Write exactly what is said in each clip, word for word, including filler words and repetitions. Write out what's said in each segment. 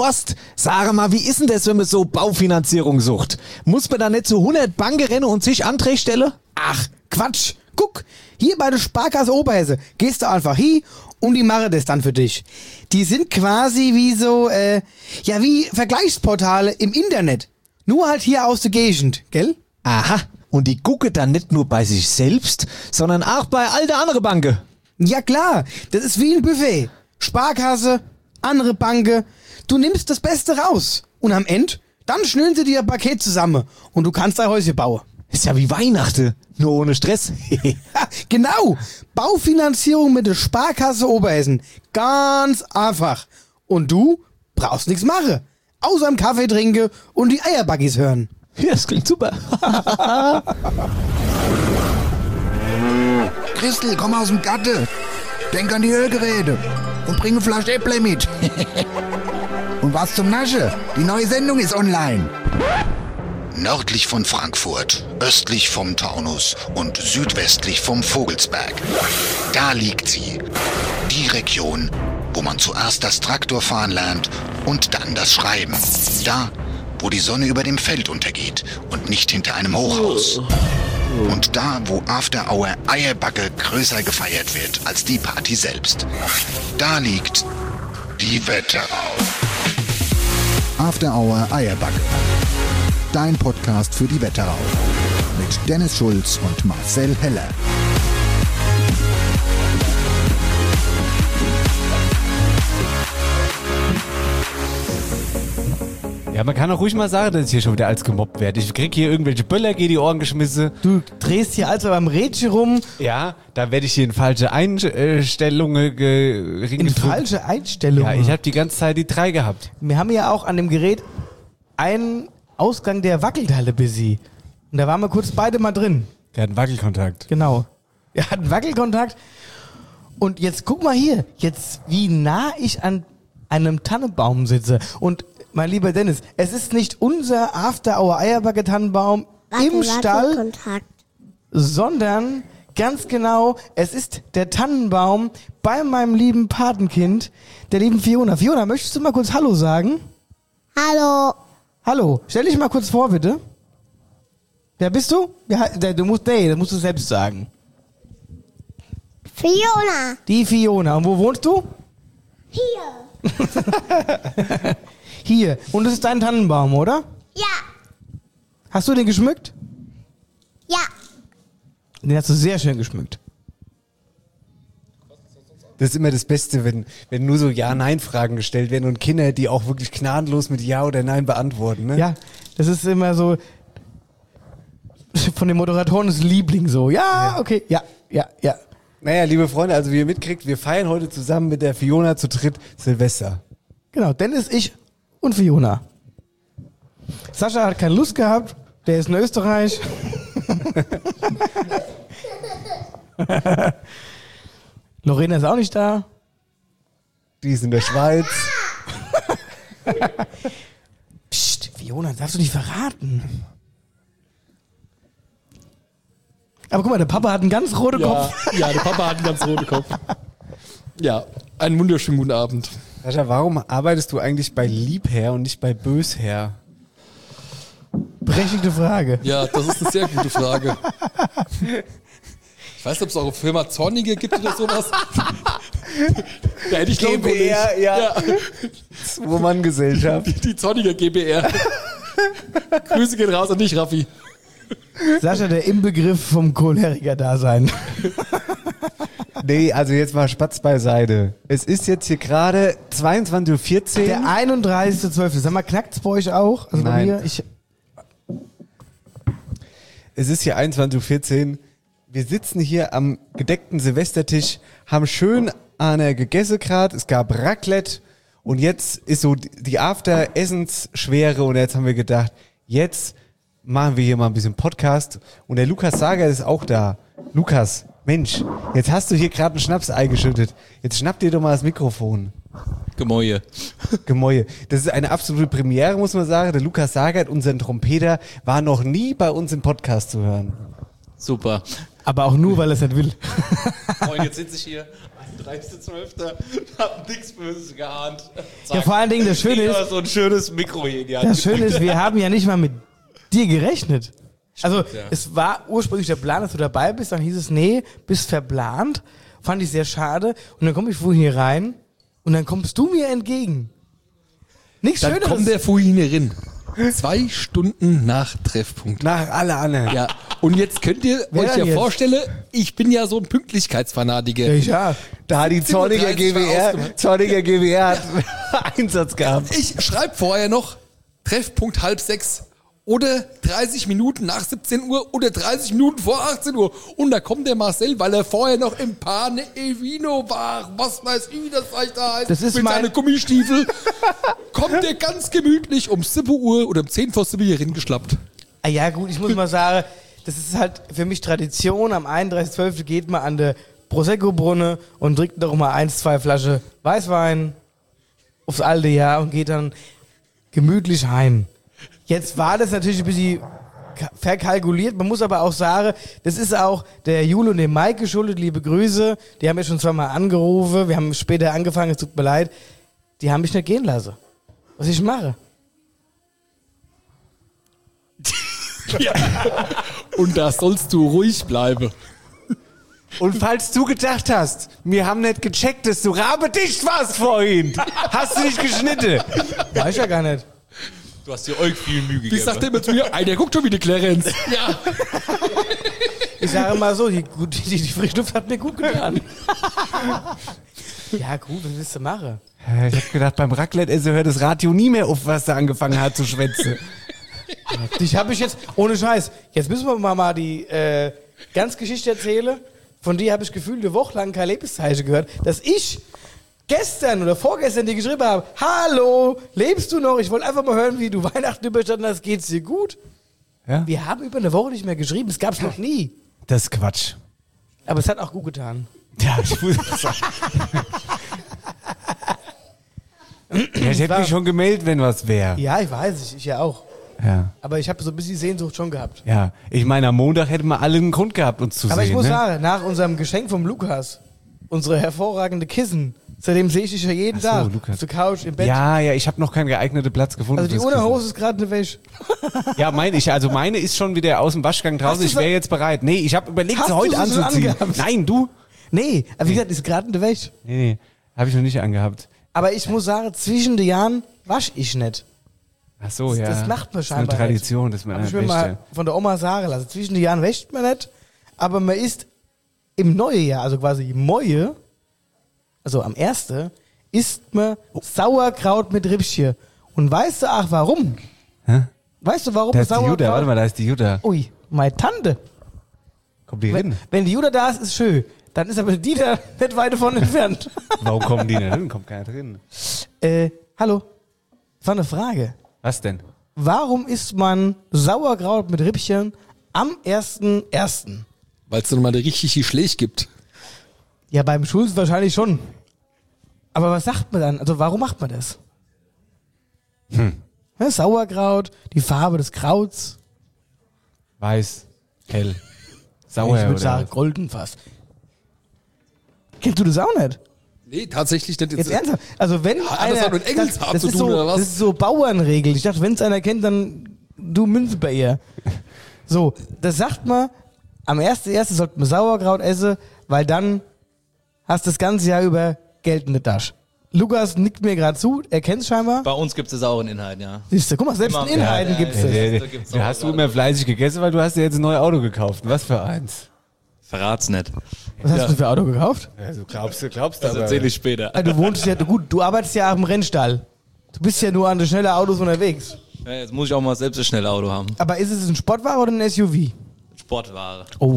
Horst, sag mal, wie ist denn das, wenn man so Baufinanzierung sucht? Muss man da nicht zu hundert Banken rennen und sich Anträge stellen? Ach, Quatsch. Guck, hier bei der Sparkasse Oberhesse gehst du einfach hin und die machen das dann für dich. Die sind quasi wie so, äh, ja, wie Vergleichsportale im Internet. Nur halt hier aus der Gegend, gell? Aha, und die gucken dann nicht nur bei sich selbst, sondern auch bei all der anderen Banken. Ja klar, das ist wie ein Buffet. Sparkasse, andere Banken. Du nimmst das Beste raus. Und am Ende, dann schnüren sie dir ein Paket zusammen und du kannst dein Häuschen bauen. Ist ja wie Weihnachten, nur ohne Stress. Genau, Baufinanzierung mit der Sparkasse Oberhessen. Ganz einfach. Und du brauchst nichts machen. Außer einen Kaffee trinken und die Eierbuggies hören. Ja, das klingt super. Christel, komm aus dem Gatte. Denk an die Hörgeräte und bring eine Flasche Äpple mit. Und was zum Nasche? Die neue Sendung ist online. Nördlich von Frankfurt, östlich vom Taunus und südwestlich vom Vogelsberg. Da liegt sie. Die Region, wo man zuerst das Traktorfahren lernt und dann das Schreiben. Da, wo die Sonne über dem Feld untergeht und nicht hinter einem Hochhaus. Und da, wo After Hour Eierbacke größer gefeiert wird als die Party selbst. Da liegt die Wetterau. After Hour Eierbacke. Dein Podcast für die Wetterau. Mit Dennis Schulz und Marcel Heller. Ja, man kann auch ruhig mal sagen, dass ich hier schon wieder als gemobbt werde. Ich krieg hier irgendwelche Böller, geh die Ohren geschmissen. Du drehst hier also beim Rädchen rum. Ja, da werde ich hier in falsche Einstellungen ge- In falsche Einstellungen? Ja, ich habe die ganze Zeit die drei gehabt. Wir haben ja auch an dem Gerät einen Ausgang, der wackelt halt ein bisschen. Und da waren wir kurz beide mal drin. Der hat einen Wackelkontakt. Genau. Er hat einen Wackelkontakt. Und jetzt guck mal hier, jetzt wie nah ich an einem Tannenbaum sitze. Und mein lieber Dennis, es ist nicht unser After Hour Eierbacke Tannenbaum im Stall, sondern ganz genau, es ist der Tannenbaum bei meinem lieben Patenkind, der lieben Fiona. Fiona, möchtest du mal kurz Hallo sagen? Hallo. Hallo, stell dich mal kurz vor, bitte. Wer bist du? Ja, du musst, nee, das musst du selbst sagen. Fiona. Die Fiona. Und wo wohnst du? Hier. Hier. Und das ist dein Tannenbaum, oder? Ja. Hast du den geschmückt? Ja. Den hast du sehr schön geschmückt. Das ist immer das Beste, wenn, wenn nur so Ja-Nein-Fragen gestellt werden und Kinder, die auch wirklich gnadenlos mit Ja oder Nein beantworten. Ne? Ja, das ist immer so von den Moderatoren das Liebling so. Ja, okay, ja, ja, ja. Naja, liebe Freunde, also wie ihr mitkriegt, wir feiern heute zusammen mit der Fiona zu dritt Silvester. Genau, Dennis, ich und Fiona. Sascha hat keine Lust gehabt, der ist in Österreich. Lorena ist auch nicht da. Die ist in der Schweiz. Psst, Fiona, darfst du nicht verraten. Aber guck mal, der Papa hat einen ganz roten ja, Kopf. Ja, der Papa hat einen ganz roten Kopf. Ja, einen wunderschönen guten Abend. Sascha, warum arbeitest du eigentlich bei Liebherr und nicht bei Bösherr? Berechtigte Frage. Ja, das ist eine sehr gute Frage. Ich weiß nicht, ob es auch eine Firma Zornige gibt oder sowas. Da hätte ich G B R, ja. ja. Zwei-Mann-Gesellschaft. Die, die Zorniger G B R. Grüße gehen raus an dich, Raffi. Sascha, der Inbegriff vom Choleriker-Dasein. Nee, also jetzt mal Spatz beiseite. Es ist jetzt hier gerade zweiundzwanzig Uhr vierzehn. Der einunddreißigster zwölfte Sag mal, knackt's bei euch auch? Also Nein. Bei mir, ich es ist hier einundzwanzig Uhr vierzehn. Wir sitzen hier am gedeckten Silvestertisch, haben schön eine gegessen gerade. Es gab Raclette und jetzt ist so die After-Essensschwere und jetzt haben wir gedacht, jetzt machen wir hier mal ein bisschen Podcast und der Lukas Sager ist auch da. Lukas, Mensch, jetzt hast du hier gerade einen Schnaps eingeschüttet. Jetzt schnapp dir doch mal das Mikrofon. Gemäue. Gemäue. Das ist eine absolute Premiere, muss man sagen. Der Lukas Sagert, unser Trompeter, war noch nie bei uns im Podcast zu hören. Super. Aber auch nur, weil er es nicht will. Moin, jetzt sitze ich hier. dreißigster zwölfter Hab nichts Böses geahnt. Zack. Ja, vor allen Dingen, das Schöne Digga, ist, so ein schönes Mikro hier in die Hand. das Schöne ist, wir haben ja nicht mal mit dir gerechnet. Also, ja. es war ursprünglich der Plan, dass du dabei bist, dann hieß es, nee, bist verplant. Fand ich sehr schade. Und dann komme ich vorhin hier rein und dann kommst du mir entgegen. Nichts Dann Schöneres. kommt der vorhin hier rein. Zwei Stunden nach Treffpunkt. Nach alle anderen. Ja, und jetzt könnt ihr Wer euch denn ja jetzt? vorstellen, ich bin ja so ein Pünktlichkeitsfanatiker. Ja, ja. Da hat die Zorniger siebzehn Uhr dreißig war G W R, ausgemacht. Zorniger G W R hat Einsatz gehabt. Ich schreibe vorher noch Treffpunkt halb sechs oder dreißig Minuten nach siebzehn Uhr oder dreißig Minuten vor achtzehn Uhr. Und da kommt der Marcel, weil er vorher noch im Pane e Vino war. Was weiß ich, wie das vielleicht da heißt. Das ist mit mein- seinen Gummistiefel. Kommt der ganz gemütlich um sieben Uhr oder um zehn vor sieben hier hingeschlappt. Ah, ja, gut, ich muss mal sagen, das ist halt für mich Tradition. Am einunddreißigsten zwölften geht man an der Prosecco-Brunne und trinkt noch mal eins, zwei Flaschen Weißwein aufs alte Jahr und geht dann gemütlich heim. Jetzt war das natürlich ein bisschen ka- verkalkuliert. Man muss aber auch sagen, das ist auch der Jule und dem Mike geschuldet. Liebe Grüße. Die haben mich schon zweimal angerufen. Wir haben später angefangen, es tut mir leid. Die haben mich nicht gehen lassen. Was ich mache? Ja. Und da sollst du ruhig bleiben. Und falls du gedacht hast, wir haben nicht gecheckt, dass du rabedicht warst vorhin, hast du dich geschnitten. Weiß ja gar nicht. Du hast dir euch viel Mühe Wie gegeben. sagt immer zu mir, ey, der guckt schon wieder Clarence. Ja. Ich sage mal so, die, gut- die, die Frischluft hat mir gut getan. Ja gut, was willst du machen? Ich hab gedacht, beim Raclette-Essen hört das Radio nie mehr auf, was da angefangen hat zu schwätzen. Dich habe ich jetzt, ohne Scheiß, jetzt müssen wir mal, mal die äh, ganze Geschichte erzählen. Von dir habe ich gefühlt eine Woche lang kein Lebenszeichen gehört, dass ich gestern oder vorgestern dir geschrieben habe, hallo, lebst du noch? Ich wollte einfach mal hören, wie du Weihnachten überstanden hast, geht's dir gut? Ja? Wir haben über eine Woche nicht mehr geschrieben, es gab's noch nie. Das ist Quatsch. Aber es hat auch gut getan. Ja, ich muss sagen. Ja, ich hätte mich schon gemeldet, wenn was wäre. Ja, ich weiß, ich, ich ja auch. Ja. Aber ich habe so ein bisschen Sehnsucht schon gehabt. Ja. Ich meine, am Montag hätten wir alle einen Grund gehabt, uns zu Aber sehen. ich muss ne? sagen, nach unserem Geschenk vom Lukas, unsere hervorragende Kissen, seitdem sehe ich dich ja jeden Ach so, Tag. Lukas. Auf der Couch, im Bett. Ja, ja, ich habe noch keinen geeigneten Platz gefunden. Also die fürs Kissen. Unterhose ist gerade eine Wäsche. Ja, meine ich. Also meine ist schon wieder aus dem Waschgang draußen. Hast du Ich wäre so- jetzt bereit. Nee, ich habe überlegt, Hast sie du heute sie schon anzuziehen. angehabt? Nein, du? Nee, aber wie gesagt, ist gerade eine Wäsche. Nee, nee, habe ich noch nicht angehabt. Aber ich muss sagen, zwischen den Jahren wasche ich nicht. Ach so, Das- ja. das macht man Das scheinbar ist eine Tradition, dass man Hab ich eine mir mal Wäsche. von der Oma sagen lassen. Zwischen den Jahren wäscht man nicht, aber man isst im neuen Jahr, also quasi im Moje, also am ersten, isst man Sauerkraut mit Rippchen. Und weißt du, ach, warum? Hä? Weißt du, warum Da ist die Sauerkraut? Jutta, warte mal, da ist die Jutta. Ui, meine Tante. Kommt die Wenn, hin? wenn die Jutta da ist, ist schön. Dann ist aber die da nicht weit davon entfernt. Warum kommen die nicht hin? Kommt keiner drin. äh, hallo. Das war eine Frage. Was denn? Warum isst man Sauerkraut mit Rippchen am ersten ersten? Weil es dann mal eine richtige Schläge gibt. Ja, beim Schulz wahrscheinlich schon. Aber was sagt man dann? Also warum macht man das? Hm. Ja, Sauerkraut, die Farbe des Krauts. Weiß, hell, sauer ich würde oder sagen was? golden fast. Kennst du das auch nicht? Nee, tatsächlich nicht. Jetzt ernsthaft? Also wenn Hat einer... das auch mit Engelshaar zu ist tun, so, oder was? Das ist so Bauernregel. Ich dachte, wenn es einer kennt, dann du Münze bei ihr. So, das sagt man, am ersten ersten sollte man Sauerkraut essen, weil dann hast du das ganze Jahr über Geld in der Tasche. Lukas nickt mir gerade zu, er kennt es scheinbar. Bei uns gibt es sauren Inhalt, ja. Siehst du, guck mal, selbst Immer. in Inhalten Ja, gibt es ja, das. ja. Der, Da gibt's der, auch hast du was immer fleißig gegessen, weil du hast dir jetzt ein neues Auto gekauft. Was für eins? Verrat's nicht. Was hast du für ein Auto gekauft? Also glaubst du, glaubst du Das aber. erzähle ich später. Ah, du wohnst ja, gut, du arbeitest ja am Rennstall. Du bist ja nur an den schnellen Autos unterwegs. Ja, jetzt muss ich auch mal selbst ein schnelles Auto haben. Aber ist es ein Sportwagen oder ein S U V? Sportware. Oh.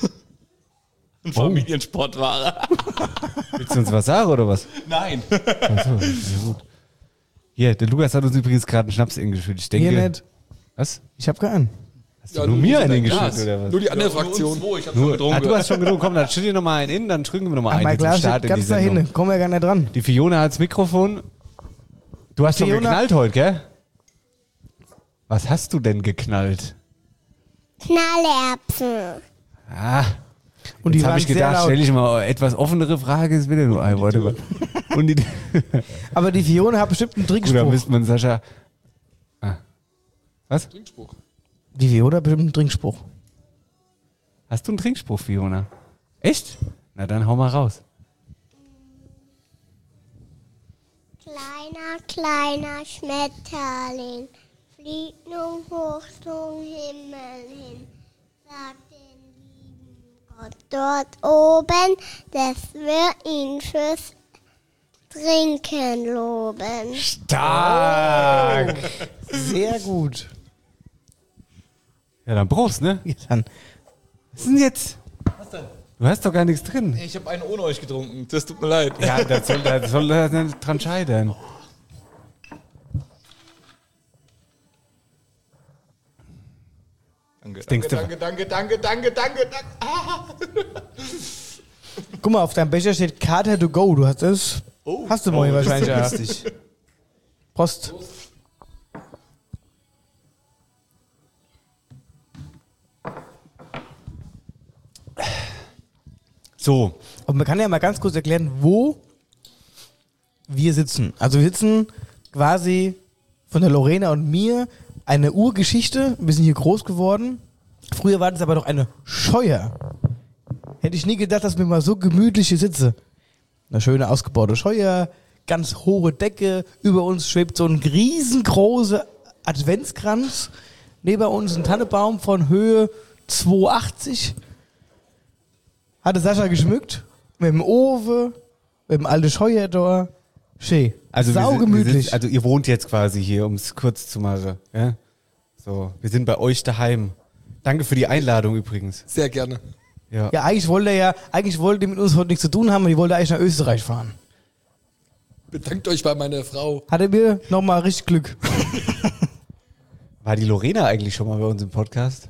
Ein Familiensportware. Willst du uns was sagen oder was? Nein. Achso, ja gut. Hier, der Lukas hat uns übrigens gerade einen Schnaps eingeschüttet. Ich denke. Hier nicht. Was? Ich hab keinen. Hast du nur mir einen eingeschüttet oder was? Nur die andere Fraktion. Ich hab Nur, schon ah, getrunken. du hast schon genug. Komm, dann schütt dir nochmal einen in, dann drücken wir nochmal Ach, einen mein zum Glas Start steht in die ganz da Sendung. hinten. Kommen wir gar nicht dran. Die Fiona hat das Mikrofon. Du hast schon Fiona- geknallt heute, gell? Was hast du denn geknallt? Knallerbsen. Ah, Und die Jetzt habe waren ich sehr gedacht, laut. stelle ich mal etwas offenere Frage, ist wieder nur ein Wort. Und die, Aber die Fiona hat bestimmt einen Oder Trinkspruch. müsste man Sascha... Ah. Was? Trinkspruch. Die Fiona hat bestimmt einen Trinkspruch. Hast du einen Trinkspruch, Fiona? Echt? Na dann hau mal raus. Kleiner, kleiner Schmetterling fliegt nun hoch zum Himmel hin, sagt den lieben Gott dort oben, dass wir ihn fürs Trinken loben. Stark! Sehr gut. Ja, dann Prost, ne? Ja, dann. Was ist denn jetzt? Was denn? Du hast doch gar nichts drin. Ich habe einen ohne euch getrunken. Das tut mir leid. Ja, das soll, das soll das nicht dran scheitern. Danke, denkst danke, du- danke, danke, danke, danke, danke, danke. Ah. Guck mal, auf deinem Becher steht Kater to go. Du hast das. Oh. Hast du morgen Oh, das wahrscheinlich. Ja. ist lustig. Prost. So, Und man kann ja mal ganz kurz erklären, wo wir sitzen. Also wir sitzen quasi von der Lorena und mir eine Urgeschichte. Wir sind hier groß geworden. Früher war das aber noch eine Scheuer. Hätte ich nie gedacht, dass wir mal so gemütlich hier sitzen. Eine schöne ausgebaute Scheuer, ganz hohe Decke. Über uns schwebt so ein riesengroßer Adventskranz. Neben uns ein Tannebaum von Höhe zwei Meter achtzig. Hatte Sascha geschmückt. Mit dem Ofen, mit dem alten Scheuer da. Schön. also, wir sind, wir Saugemütlich. sind, also ihr wohnt jetzt quasi hier, um es kurz zu machen. Ja? So, wir sind bei euch daheim. Danke für die Einladung übrigens. Sehr gerne. Ja. Ja, eigentlich wollte er ja, eigentlich wollte die mit uns heute nichts zu tun haben, und die wollte eigentlich nach Österreich fahren. Bedankt euch bei meiner Frau. Hatte mir nochmal richtig Glück. War die Lorena eigentlich schon mal bei uns im Podcast?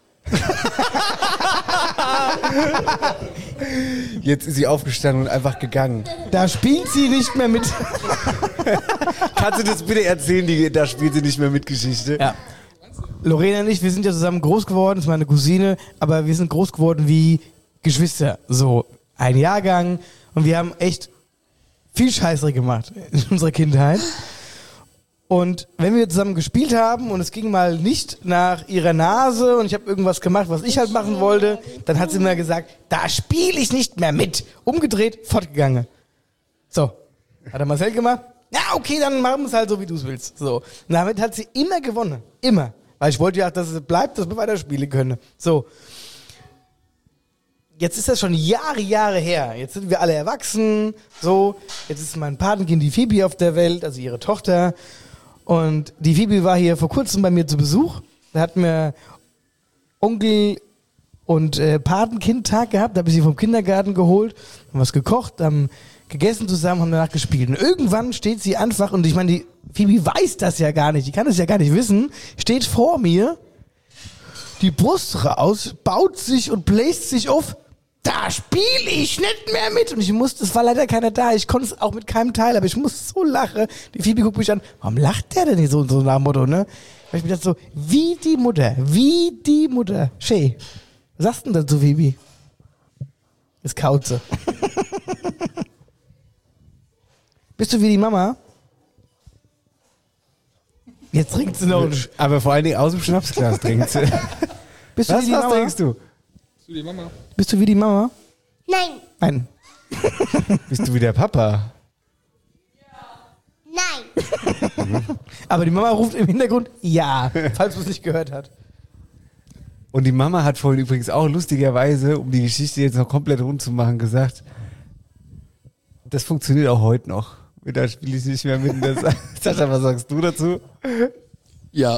Jetzt ist sie aufgestanden und einfach gegangen. Da spielt sie nicht mehr mit. Kannst du das bitte erzählen? Die, da spielt sie nicht mehr mit Geschichte. Ja. Lorena und ich, wir sind ja zusammen groß geworden, das ist meine Cousine, aber wir sind groß geworden wie Geschwister. So ein Jahrgang, und wir haben echt viel Scheiße gemacht in unserer Kindheit. Und wenn wir zusammen gespielt haben und es ging mal nicht nach ihrer Nase und ich habe irgendwas gemacht, was ich halt machen wollte, dann hat sie immer gesagt, da spiele ich nicht mehr mit. Umgedreht, fortgegangen. So, hat er Marcel gemacht? Ja, okay, dann machen wir es halt so, wie du es willst. So, und damit hat sie immer gewonnen. Immer. Weil ich wollte ja, dass es bleibt, dass wir weiterspielen können. So. Jetzt ist das schon Jahre, Jahre her. Jetzt sind wir alle erwachsen. So. Jetzt ist mein Patenkind, die Phoebe, auf der Welt, also ihre Tochter. Und die Phoebe war hier vor kurzem bei mir zu Besuch. Da hat mir Onkel und äh, Patenkind-Tag gehabt. Da habe ich sie vom Kindergarten geholt, haben was gekocht, haben gegessen zusammen, haben danach gespielt. Und irgendwann steht sie einfach, und ich meine, die Phoebe weiß das ja gar nicht, die kann das ja gar nicht wissen, steht vor mir, die Brust raus, baut sich und bläst sich auf. Da spiele ich nicht mehr mit. Und ich musste, es war leider keiner da, ich konnte es auch mit keinem Teil, aber ich musste so lachen. Die Phoebe guckt mich an, warum lacht der denn nicht so, so nach dem Motto, ne? Weil ich mir dachte so, wie die Mutter, wie die Mutter. Schä, was sagst du denn dazu, Phoebe? Ist Kauze. Bist du wie die Mama? Jetzt trinkt sie noch einen Sch- Aber vor allen Dingen aus dem Schnapsglas trinkt sie. Bist du Was, wie die was Mama? denkst du? Zu die Mama. Bist du wie die Mama? Nein, Nein. Bist du wie der Papa? nein. Aber die Mama ruft im Hintergrund ja, falls man es nicht gehört hat. Und die Mama hat vorhin übrigens auch lustigerweise, um die Geschichte jetzt noch komplett rund zu machen, gesagt, das funktioniert auch heute noch. Da spiele ich nicht mehr mit. Das, Sascha, was sagst du dazu? Ja.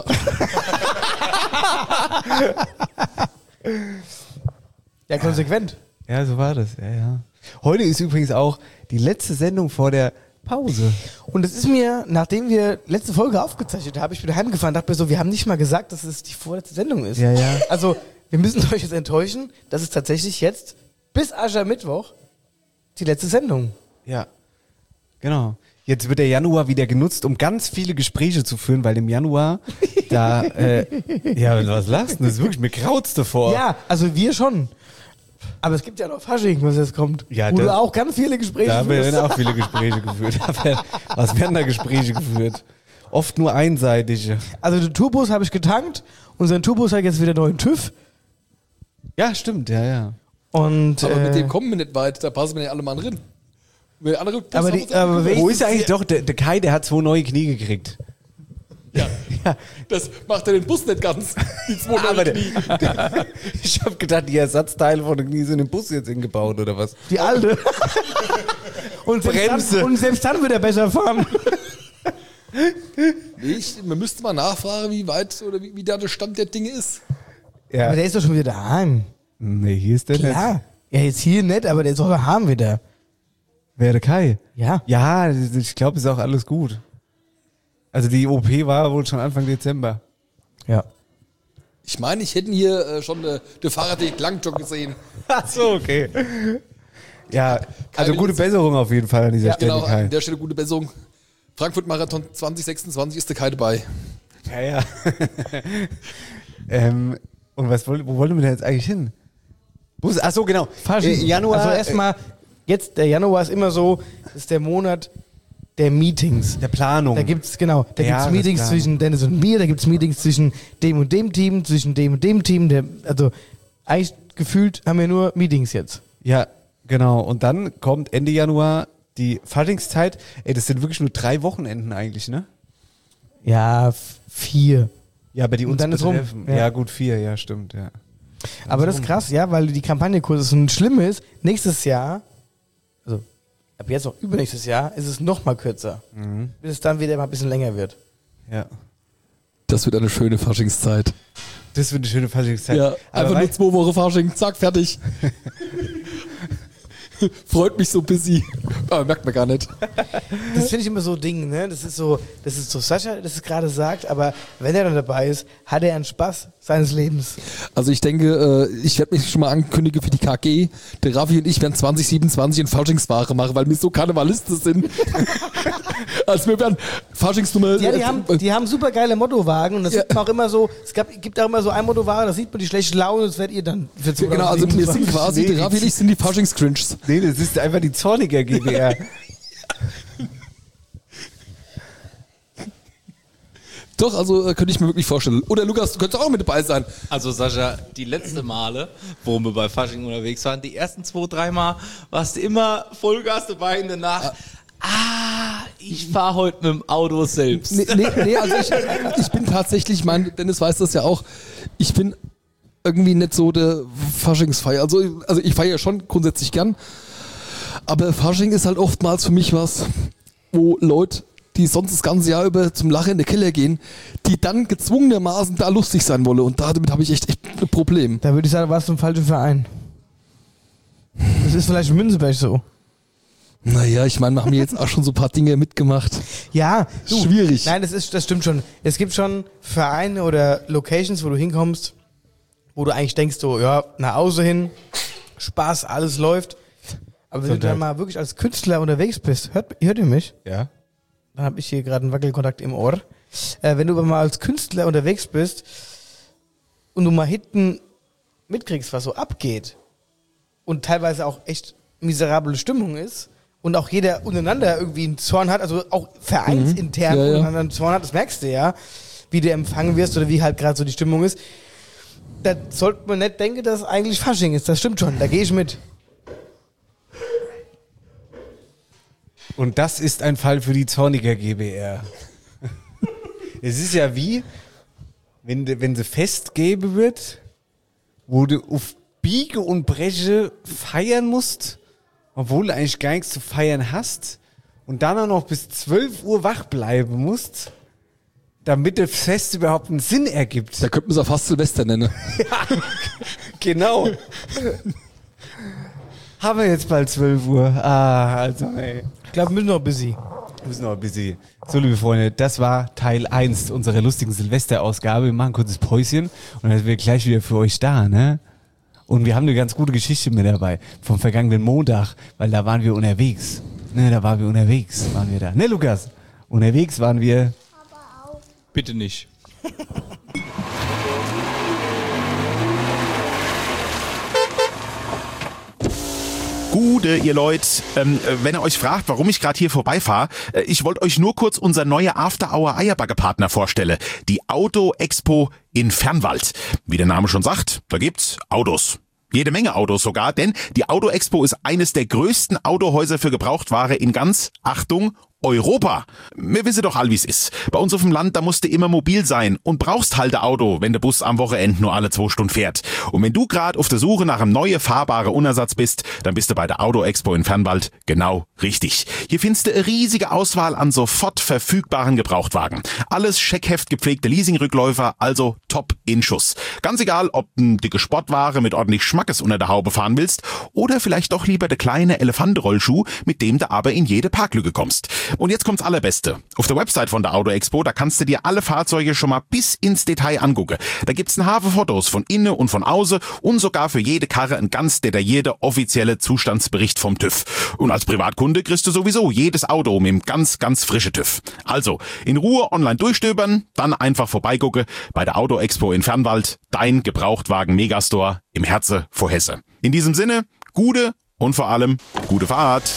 Ja, konsequent. Ja, so war das. Ja, ja. Heute ist übrigens auch die letzte Sendung vor der Pause. Und es ist mir, nachdem wir letzte Folge aufgezeichnet haben, ich bin heimgefahren, dachte mir so, wir haben nicht mal gesagt, dass es die vorletzte Sendung ist. Ja, ja. Also, wir müssen euch jetzt enttäuschen, dass es tatsächlich jetzt bis Aschermittwoch die letzte Sendung. Ja, genau. Jetzt wird der Januar wieder genutzt, um ganz viele Gespräche zu führen, weil im Januar da, äh, ja, was lachst du? Das ist wirklich, mir kraut's davor. Ja, also wir schon. Aber es gibt ja noch Fasching, was jetzt kommt. Ja, wo das- du auch ganz viele Gespräche Da werden führst. auch viele Gespräche geführt. Aber was werden da Gespräche geführt? Oft nur einseitige. Also den Tourbus habe ich getankt. Unseren Tourbus hat jetzt wieder neuen TÜV. Ja, stimmt, ja, ja. Und, Aber mit äh, dem kommen wir nicht weit, da passen wir ja alle mal drin. Wenn andere Bus Aber haben die- uns aber auch- wel- Wo ist er eigentlich doch? Der, der Kai, der hat zwei neue Knie gekriegt. ja. Das macht er den Bus nicht ganz. Die zwei Aber neuen der, Knie. ich habe gedacht, die Ersatzteile von den Knie sind im Bus jetzt eingebaut oder was? die alte. und, selbst Bremse. dann, und selbst dann wird er besser fahren. Nee, ich, man müsste mal nachfragen, wie weit oder wie, wie da der Stand der Dinge ist. Ja. Aber der ist doch schon wieder daheim. Nee, hier ist der Klar. Ja, jetzt hier nicht, aber der ist doch daheim wieder. Wer, der Kai? Ja. Ja, ich glaube, ist auch alles gut. Also die O P war wohl schon Anfang Dezember. Ja. Ich meine, ich hätte hier äh, schon äh, den Fahrradweg Langjog gesehen. Ach so, okay. Ja, also will gute jetzt- Besserung auf jeden Fall an dieser Ja, Stelle, genau, Kai. an der Stelle gute Besserung. Frankfurt-Marathon zwanzig sechsundzwanzig ist der Kai dabei. Ja, ja. ähm, und was wollen, wo wollen wir denn jetzt eigentlich hin? Bus, ach so, genau. Fasching. Äh, Januar. Also erstmal, jetzt, der Januar ist immer so, das ist der Monat der Meetings. äh, der Planung. Da gibt's genau, da Ja, gibt's das Meetings klar. zwischen Dennis und mir, da gibt's Meetings zwischen dem und dem Team, zwischen dem und dem Team. Der, also eigentlich gefühlt haben wir nur Meetings jetzt. Ja, genau. Und dann kommt Ende Januar die Faschingszeit. Ey, das sind wirklich nur drei Wochenenden eigentlich, ne? Ja, f- vier. Ja, aber die Und uns dann ist rum. betreffen. Ja. Ja. gut, vier, ja, stimmt, ja. Aber das ist krass, ja, weil die Kampagnenkurse so ein Schlimme ist. Nächstes Jahr, also ab jetzt auch übernächstes Jahr, ist es noch mal kürzer. Mhm. Bis es dann wieder mal ein bisschen länger wird. Ja. Das wird eine schöne Faschingszeit. Das wird eine schöne Faschingszeit. Ja, aber einfach nur weißt, zwei Wochen Fasching, zack, fertig. Freut mich so busy. Aber merkt man gar nicht. Das finde ich immer so ein Ding, ne? Das ist so, das ist so Sascha, das es gerade sagt, aber wenn er dann dabei ist, hat er einen Spaß seines Lebens. Also ich denke, äh, ich werde mich schon mal ankündigen für die K G. Der Raffi und ich werden zwanzig siebenundzwanzig in Faschingsware machen, weil wir so Karnevalisten sind. Also wir werden Faschingsnummer... Ja, die haben, die haben super geile Mottowagen und das Ja. sieht man auch immer so, es gab, gibt auch immer so ein Mottowagen, da sieht man die schlechte Laune, das werdet ihr dann für Ja, genau, also wir sind quasi, der Raffi und ich sind die Faschings-Cringes. nee, das ist einfach die Zorniger G B R. Doch, also äh, könnte ich mir wirklich vorstellen. Oder Lukas, du könntest auch mit dabei sein. Also Sascha, die letzte Male, wo wir bei Fasching unterwegs waren, die ersten zwei, drei Mal, warst du immer Vollgas dabei in der Nacht. Ah, ich fahre heute mit dem Auto selbst. Nee, nee, nee also ich, ich bin tatsächlich, mein Dennis weiß das ja auch, ich bin irgendwie nicht so der Faschingsfeier. Also, also ich feiere schon grundsätzlich gern, aber Fasching ist halt oftmals für mich was, wo Leute, die sonst das ganze Jahr über zum Lachen in den Keller gehen, die dann gezwungenermaßen da lustig sein wollen. Und damit habe ich echt, echt ein Problem. Da würde ich sagen, warst du im falschen Verein. Das ist vielleicht in Münzenberg so. Naja, ich meine, wir haben jetzt auch schon so ein paar Dinge mitgemacht. Ja, du, Schwierig. Nein, das ist, das stimmt schon. Es gibt schon Vereine oder Locations, wo du hinkommst, wo du eigentlich denkst, so, ja, nach Hause hin, Spaß, alles läuft. Aber wenn du Sonntag. dann mal wirklich als Künstler unterwegs bist, hört, hört ihr mich? Ja. Dann habe ich hier gerade einen Wackelkontakt im Ohr. Äh, wenn du aber mal als Künstler unterwegs bist und du mal hinten mitkriegst, was so abgeht und teilweise auch echt miserable Stimmung ist und auch jeder untereinander irgendwie einen Zorn hat, also auch vereinsintern Mhm. Ja, ja. untereinander einen Zorn hat, das merkst du ja, wie du empfangen wirst oder wie halt gerade so die Stimmung ist. Da sollte man nicht denken, dass es eigentlich Fasching ist. Das stimmt schon, da gehe ich mit. Und das ist ein Fall für die Zorniger G B R. Es ist ja wie, wenn, de- wenn sie festgeben wird, wo du auf Biege und Breche feiern musst, obwohl du eigentlich gar nichts zu feiern hast, und dann auch noch bis zwölf Uhr wach bleiben musst, damit das Fest überhaupt einen Sinn ergibt. Da könnte man es auch fast Silvester nennen. Genau. Haben wir jetzt bald zwölf Uhr? Ah, also, ey. Ich glaube, wir müssen noch busy. Wir müssen noch ein bisschen. So, liebe Freunde, das war Teil eins unserer lustigen Silvesterausgabe. Wir machen ein kurzes Päuschen und dann sind wir gleich wieder für euch da, ne? Und wir haben eine ganz gute Geschichte mit dabei vom vergangenen Montag, weil da waren wir unterwegs. Ne, da waren wir unterwegs, waren wir da. Ne, Lukas? Unterwegs waren wir. Bitte nicht. Gude, ihr Leute. Ähm, wenn ihr euch fragt, warum ich gerade hier vorbeifahre, äh, ich wollte euch nur kurz unser neue After-Hour-Eierbagge-Partner vorstellen. Die Auto-Expo in Fernwald. Wie der Name schon sagt, da gibt's Autos. Jede Menge Autos sogar, denn die Auto-Expo ist eines der größten Autohäuser für Gebrauchtware in ganz, Achtung, Europa. Wir wissen doch all, wie's ist. Bei uns auf dem Land, da musst du immer mobil sein und brauchst halt ein Auto, wenn der Bus am Wochenende nur alle zwei Stunden fährt. Und wenn du gerade auf der Suche nach einem neuen fahrbaren Unersatz bist, dann bist du bei der Auto-Expo in Fernwald genau richtig. Hier findest du eine riesige Auswahl an sofort verfügbaren Gebrauchtwagen. Alles scheckheft gepflegte Leasingrückläufer, also top in Schuss. Ganz egal, ob du dicke Sportware mit ordentlich Schmackes unter der Haube fahren willst oder vielleicht doch lieber der kleine Elefantenrollschuh, mit dem du aber in jede Parklücke kommst. Und jetzt kommt's Allerbeste. Auf der Website von der Auto Expo, da kannst du dir alle Fahrzeuge schon mal bis ins Detail angucken. Da gibt's einen Haufen Fotos von innen und von außen und sogar für jede Karre ein ganz detaillierter offizielle Zustandsbericht vom TÜV. Und als Privatkunde kriegst du sowieso jedes Auto mit einem ganz, ganz frischen TÜV. Also, in Ruhe online durchstöbern, dann einfach vorbeigucken bei der Auto Expo in Fernwald, dein Gebrauchtwagen-Megastore im Herzen vor Hesse. In diesem Sinne, gute und vor allem gute Fahrt.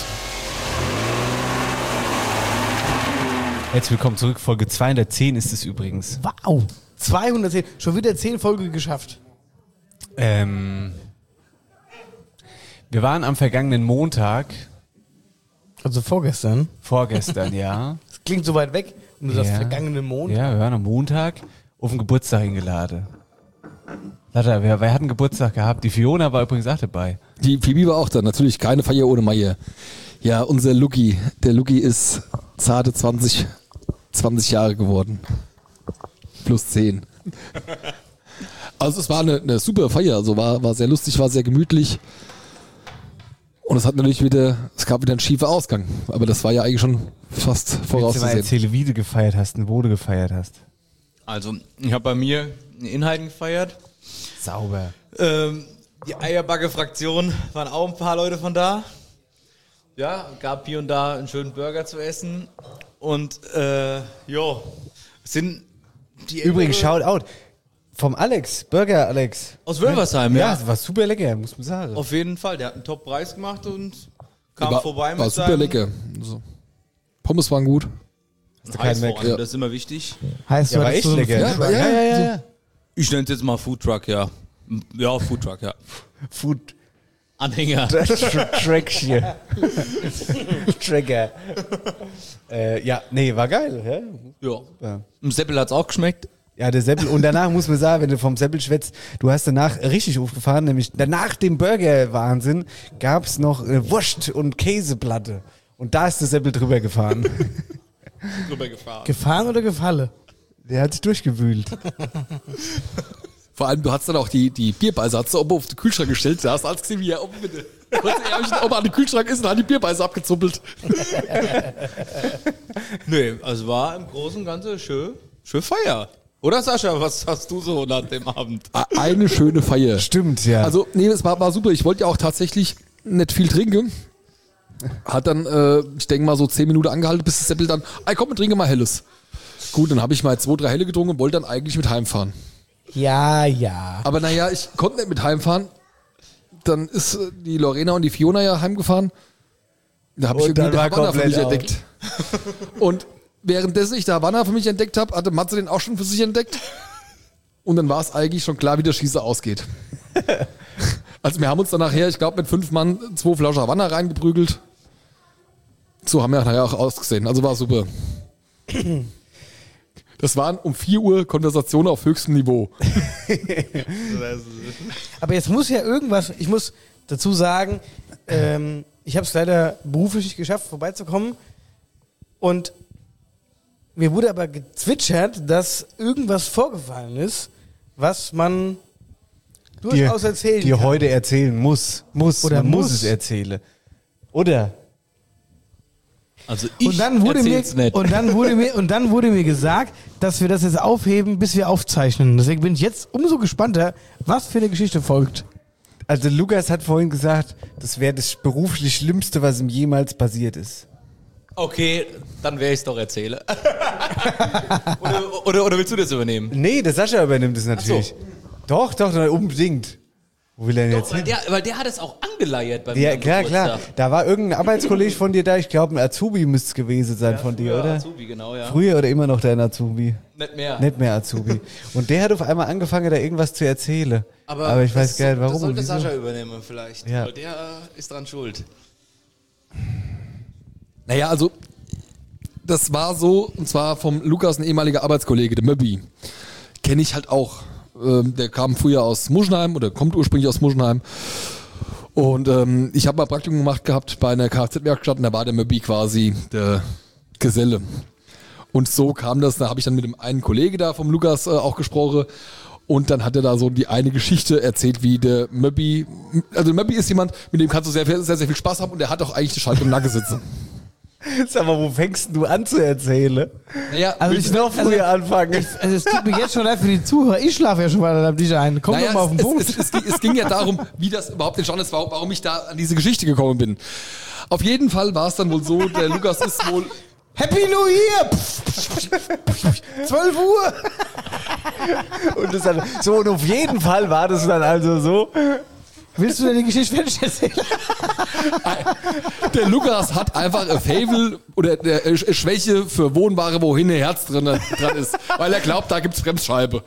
Herzlich willkommen zurück, Folge zweihundertzehn ist es übrigens. Wow, zweihundertzehn, schon wieder zehn Folgen geschafft. Ähm, wir waren am vergangenen Montag. Also vorgestern? Vorgestern, ja. Das klingt so weit weg, und du sagst vergangenen Montag. Ja, wir waren am Montag auf den Geburtstag eingeladen. Wer, wer, wer hat einen Geburtstag gehabt? Die Fiona war übrigens auch dabei. Die Phoebe war auch da, natürlich keine Feier ohne Meier. Ja, unser Luki, der Luki ist zarte zwanzig, zwanzig Jahre geworden. Plus zehn. Also es war eine, eine super Feier, also war, war sehr lustig, war sehr gemütlich. Und es hat natürlich wieder, es gab wieder einen schiefen Ausgang. Aber das war ja eigentlich schon fast vorauszusehen. Willst du mal erzählen, wie du gefeiert hast und wo du gefeiert hast? Also, ich habe bei mir in Inhalten gefeiert. Sauber. Ähm, die Eierbagge-Fraktion waren auch ein paar Leute von da. Ja, gab hier und da einen schönen Burger zu essen. Und, äh, jo, sind die... Übrigens, Shoutout vom Alex, Burger Alex. Aus Wölversheim, ja. Ja, das war super lecker, muss man sagen. Auf jeden Fall, der hat einen Top-Preis gemacht und kam war, vorbei mit war super seinem... lecker. Also, Pommes waren gut. Heiß Mac, vor allem, ja. das ist immer wichtig. Heißt, Ja, du war hattest echt so einen lecker. Foodtruck? Ja, ja, ja, ja. Ich nenne es jetzt mal Foodtruck, ja. Ja, Foodtruck, ja. Food Anhänger. Track hier. Tracker. äh, ja, nee, war geil. Hä? Ja. Ja. Im Seppel hat's auch geschmeckt. Ja, der Seppel. Und danach muss man sagen, wenn du vom Seppel schwätzt, du hast danach richtig aufgefahren, nämlich nach dem Burger-Wahnsinn gab's noch äh, Wurst und Käseplatte. Und da ist der Seppel drüber gefahren. Drüber gefahren. Gefahren oder Gefalle? Der hat sich durchgewühlt. Vor allem, du hast dann auch die, die Bierbeiße, hast du oben auf den Kühlschrank gestellt, da hast du alles gesehen, wie er oben bitte. Oben an den Kühlschrank ist und hat die Bierbeiße abgezuppelt. Nee, also war im Großen und Ganzen schön, schön Feier. Oder Sascha, was hast du so nach dem Abend? Eine schöne Feier. Stimmt, ja. Also, nee, es war, war super. Ich wollte ja auch tatsächlich nicht viel trinken. Hat dann, äh, ich denke mal, so zehn Minuten angehalten, bis das Seppel dann, ey, komm, wir trinken mal Helles. Gut, dann habe ich mal zwei, drei Helle getrunken und wollte dann eigentlich mit heimfahren. Ja, ja. Aber naja, ich konnte nicht mit heimfahren. Dann ist äh, die Lorena und die Fiona ja heimgefahren. Da habe ich Und irgendwie dann den war Havanna für mich komplett entdeckt. Und währenddessen ich der Havanna für mich entdeckt habe, hatte Matze den auch schon für sich entdeckt. Und dann war es eigentlich schon klar, wie der Schieße ausgeht. Also wir haben uns dann nachher, ich glaube mit fünf Mann, zwei Flaschen Havanna reingeprügelt. So haben wir nachher auch ausgesehen. Also war super. Das waren um vier Uhr Konversationen auf höchstem Niveau. Aber jetzt muss ja irgendwas, ich muss dazu sagen, ähm, ich habe es leider beruflich nicht geschafft, vorbeizukommen. Und mir wurde aber gezwitschert, dass irgendwas vorgefallen ist, was man durchaus erzählen dir kann. heute erzählen muss. Muss. Oder man muss. muss es erzählen. Oder? Also ich und dann wurde mir erzähl's nicht. und dann wurde mir und dann wurde mir gesagt, dass wir das jetzt aufheben, bis wir aufzeichnen. Deswegen bin ich jetzt umso gespannter, was für eine Geschichte folgt. Also Lukas hat vorhin gesagt, das wäre das beruflich Schlimmste, was ihm jemals passiert ist. Okay, dann werde ich es doch erzählen. oder, oder, oder willst du das übernehmen? Nee, der Sascha übernimmt es natürlich. Ach Doch, doch, doch, unbedingt. Wo will er denn jetzt Weil hin? der, weil der hat es auch angeleiert bei mir Ja, am klar, klar. Geburtstag. Da war irgendein Arbeitskollege von dir da. Ich glaube, ein Azubi müsste es gewesen sein Ja, von dir, früher oder? Azubi, genau, ja. Früher oder immer noch dein Azubi? Nicht mehr. Nicht mehr Azubi. Und der hat auf einmal angefangen, da irgendwas zu erzählen. Aber, ich weiß das gar nicht, so- warum. Das sollte und wieso. Sascha übernehmen vielleicht. Ja. Weil der äh, ist dran schuld. Naja, also das war so, und zwar vom Lukas, ein ehemaliger Arbeitskollege, der Möbbi. Kenne ich halt auch. Ähm, der kam früher aus Muschenheim oder kommt ursprünglich aus Muschenheim. Und ähm, ich habe mal Praktikum gemacht gehabt bei einer Kfz-Werkstatt und da war der Möbbi quasi der Geselle. Und so kam das, da habe ich dann mit dem einen Kollege da vom Lukas äh, auch gesprochen. Und dann hat er da so die eine Geschichte erzählt, wie der Möbbi, also der Möbbi ist jemand, mit dem kannst du sehr, sehr, sehr viel Spaß haben und der hat auch eigentlich die Scheibe im Nacken sitzen. Sag mal, wo fängst du an zu erzählen? Naja, Also Willst du noch früher anfangen? Also es tut mir jetzt schon leid für die Zuhörer. Ich schlafe ja schon mal am Tisch ein. Komm naja, doch mal auf den es, Punkt. Es, es, es, ging- es ging ja darum, wie das überhaupt entstanden ist, warum warum ich da an diese Geschichte gekommen bin. Auf jeden Fall war es dann wohl so, der Lukas ist wohl... Happy New Year! zwölf Uhr! Und das dann, so, und auf jeden Fall war das dann also so. Willst du denn die Geschichte fertig erzählen? Der Lukas hat einfach ein Faible oder eine äh, Schwäche für Wohnware, wo hinten Herz drin, dran ist. Weil er glaubt, da gibt's Bremsscheibe.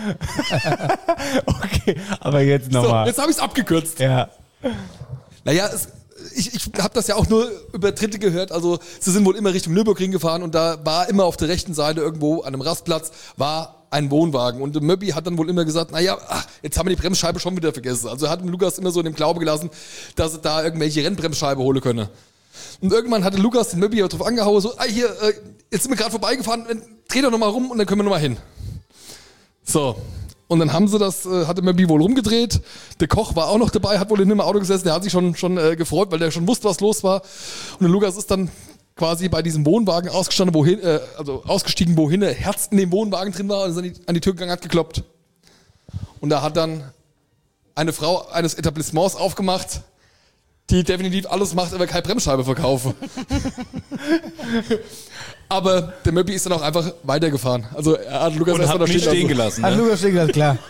Okay, aber jetzt So, nochmal. jetzt habe ich's abgekürzt. Ja. Naja, es, ich, ich habe das ja auch nur über Dritte gehört. Also sie sind wohl immer Richtung Nürburgring gefahren und da war immer auf der rechten Seite irgendwo an einem Rastplatz war ein Wohnwagen. Und der Möbbi hat dann wohl immer gesagt, naja, ach, jetzt haben wir die Bremsscheibe schon wieder vergessen. Also er hat dem Lukas immer so in dem Glaube gelassen, dass er da irgendwelche Rennbremsscheibe holen könne. Und irgendwann hatte Lukas den Möbbi drauf angehauen, so, ah, hier, äh, jetzt sind wir gerade vorbeigefahren, dreh doch nochmal rum und dann können wir nochmal hin. So. Und dann haben sie das, äh, hat der Möbbi wohl rumgedreht. Der Koch war auch noch dabei, hat wohl in einem Auto gesessen, der hat sich schon, schon äh, gefreut, weil der schon wusste, was los war. Und der Lukas ist dann quasi bei diesem Wohnwagen ausgestanden, wohin, äh, also ausgestiegen, wohin er Herz in dem Wohnwagen drin war und ist an die, an die Tür gegangen, hat gekloppt. Und da hat dann eine Frau eines Etablissements aufgemacht, die definitiv alles macht, aber keine Bremsscheibe verkaufe. Aber der Möbbi ist dann auch einfach weitergefahren. Also er hat Lukas Und erst hat mal da mich stehen gelassen. gelassen. Hat Ne? Lukas stehen gelassen, klar.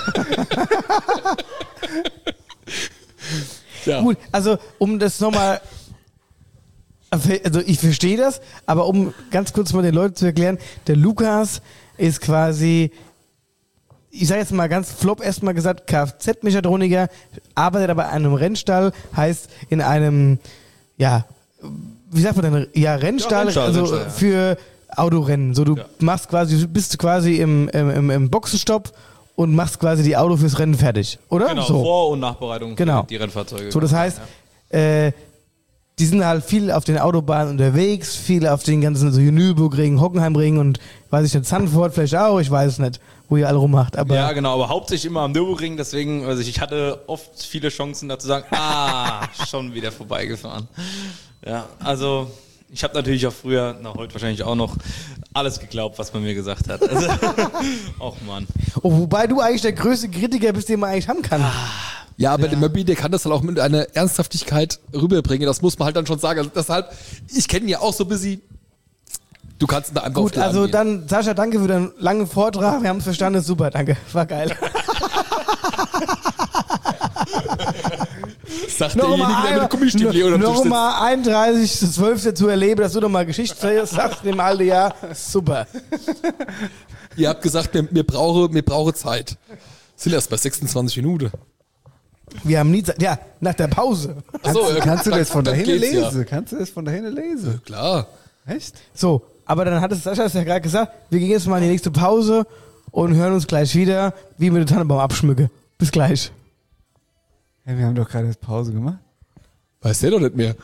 Ja. Gut, also um das nochmal, also ich verstehe das, aber um ganz kurz mal den Leuten zu erklären, der Lukas ist quasi, ich sage jetzt mal ganz flop erstmal gesagt, Kfz-Mechatroniker, arbeitet aber an einem Rennstall, heißt in einem, ja, wie sagt man denn, ja, Rennstall, Rennstall, also Rennstall, ja. für Autorennen. So, du Ja. machst quasi, bist du quasi im, im, im, im Boxenstopp und machst quasi die Auto fürs Rennen fertig, oder? Genau, so. Vor- und Nachbereitung Genau. für die Rennfahrzeuge. So, das heißt, äh, die sind halt viel auf den Autobahnen unterwegs, viel auf den ganzen so Nürburgring, Hockenheimring und weiß ich nicht, Zandvoort vielleicht auch, ich weiß es nicht, wo ihr alle rummacht, aber Ja, genau, aber hauptsächlich immer am Nürburgring, deswegen, also ich hatte oft viele Chancen da zu sagen, ah, schon wieder vorbeigefahren. Ja, also ich habe natürlich auch früher, na heute wahrscheinlich auch noch, alles geglaubt, was man mir gesagt hat. Also, och Mann. oh, wobei du eigentlich der größte Kritiker bist, den man eigentlich haben kann. Ja, aber der Möbbi, der kann das halt auch mit einer Ernsthaftigkeit rüberbringen. Das muss man halt dann schon sagen. Also deshalb, ich kenne ihn ja auch so ein bisschen. Du kannst ihn da einfach auf Gut, den also angehen. dann, Sascha, danke für deinen langen Vortrag, wir haben es verstanden, ist super, danke, war geil. Sagt derjenige, der mit Gummistiefel oder noch mal einunddreißig zwölf zu erleben, dass du noch mal Geschichte sagst im alten Jahr, super. Ihr habt gesagt, mir, mir, brauche, mir brauche Zeit. Sind erst bei sechsundzwanzig Minuten. Wir haben nie Zeit, ja, nach der Pause. Achso, Kannst du das von dann dahin geht's ja. lesen? Kannst du das von dahin lesen? Klar. Echt? So, aber dann hat es Sascha es ja gerade gesagt, wir gehen jetzt mal in die nächste Pause und hören uns gleich wieder, wie wir den Tannenbaum abschmücken. Bis gleich. Hey, wir haben doch gerade jetzt Pause gemacht. Weiß der doch nicht mehr.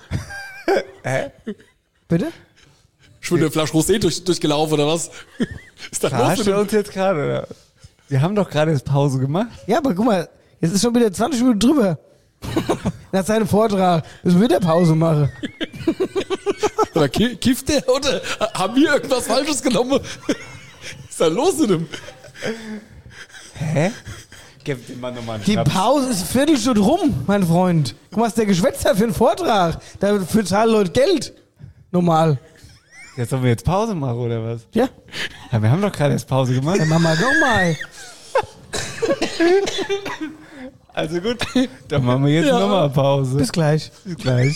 Bitte? Schon eine Flasche Rosé durch, durchgelaufen oder was? Ist das los? Verarscht mit ihr dem- uns jetzt gerade? oder? Wir haben doch gerade jetzt Pause gemacht. Ja, aber guck mal, jetzt ist schon wieder zwanzig Minuten drüber. Nach seinem Vortrag müssen wir wieder Pause machen. Oder ki- kifft der? Oder haben wir irgendwas Falsches genommen? Ist da los mit dem? Hä? Gib dem Mann nochmal einen Die Pause ist eine Viertelstunde rum, mein Freund. Guck mal, was der geschwätzt hat für einen Vortrag. Dafür zahlen Leute Geld. Normal. Jetzt sollen wir jetzt Pause machen, oder was? Ja, Ja, wir haben doch gerade jetzt Pause gemacht. dann machen wir nochmal. Also gut, dann machen wir jetzt Ja. nochmal Pause. Bis gleich. Bis gleich.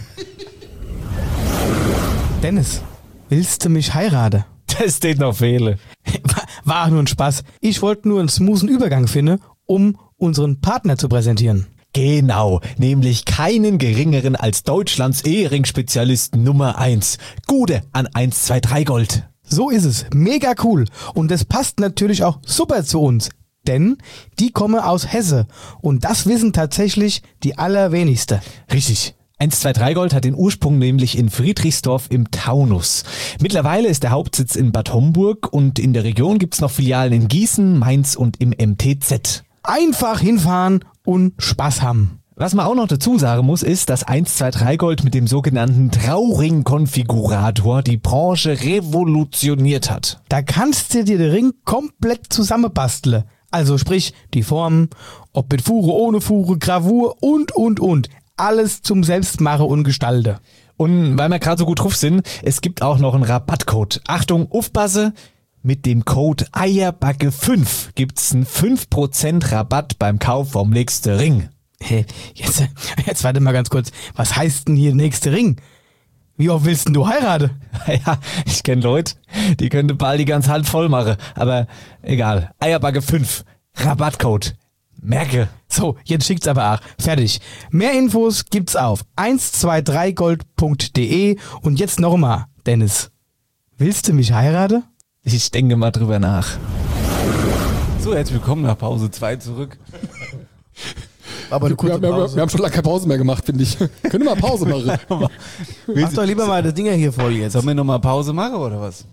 Dennis, willst du mich heiraten? Das steht noch fehle. War, war nur ein Spaß. Ich wollte nur einen smoothen Übergang finden, um unseren Partner zu präsentieren. Genau, nämlich keinen geringeren als Deutschlands Ehering-Spezialist Nummer eins. Gude an eins zwei drei Gold. So ist es. Mega cool. Und das passt natürlich auch super zu uns. Denn die kommen aus Hesse. Und das wissen tatsächlich die allerwenigsten. Richtig. eins zwei drei Gold hat den Ursprung nämlich in Friedrichsdorf im Taunus. Mittlerweile ist der Hauptsitz in Bad Homburg und in der Region gibt's noch Filialen in Gießen, Mainz und im M T Z. Einfach hinfahren und Spaß haben. Was man auch noch dazu sagen muss, ist, dass eins zwei drei Gold mit dem sogenannten Trauring-Konfigurator die Branche revolutioniert hat. Da kannst du dir den Ring komplett zusammenbasteln. Also sprich, die Formen, ob mit Fuhre, ohne Fuhre, Gravur und, und, und. Alles zum Selbstmachen und Gestalten. Und weil wir gerade so gut drauf sind, es gibt auch noch einen Rabattcode. Achtung, aufpasse, mit dem Code Eierbacke fünf gibt's einen fünf Prozent Rabatt beim Kauf vom nächsten Ring. Hey, jetzt, jetzt warte mal ganz kurz. Was heißt denn hier nächste Ring? Wie oft willst denn du heiraten? Ja, ich kenne Leute, die könnte bald die ganze Hand voll machen. Aber egal. Eierbacke fünf. Rabattcode. Merke. So, jetzt schickt's aber auch. Fertig. Mehr Infos gibt's auf eins zwei drei gold punkt de und jetzt nochmal, Dennis. Willst du mich heiraten? Ich denke mal drüber nach. So, herzlich willkommen nach Pause zwei zurück. Aber eine Wir, kurze haben- wir, haben- Pause. wir haben schon lange keine Pause mehr gemacht, finde ich. Können wir mal Pause machen? Mach doch lieber mal das Ding hier voll jetzt. Sollen wir nochmal Pause machen oder was?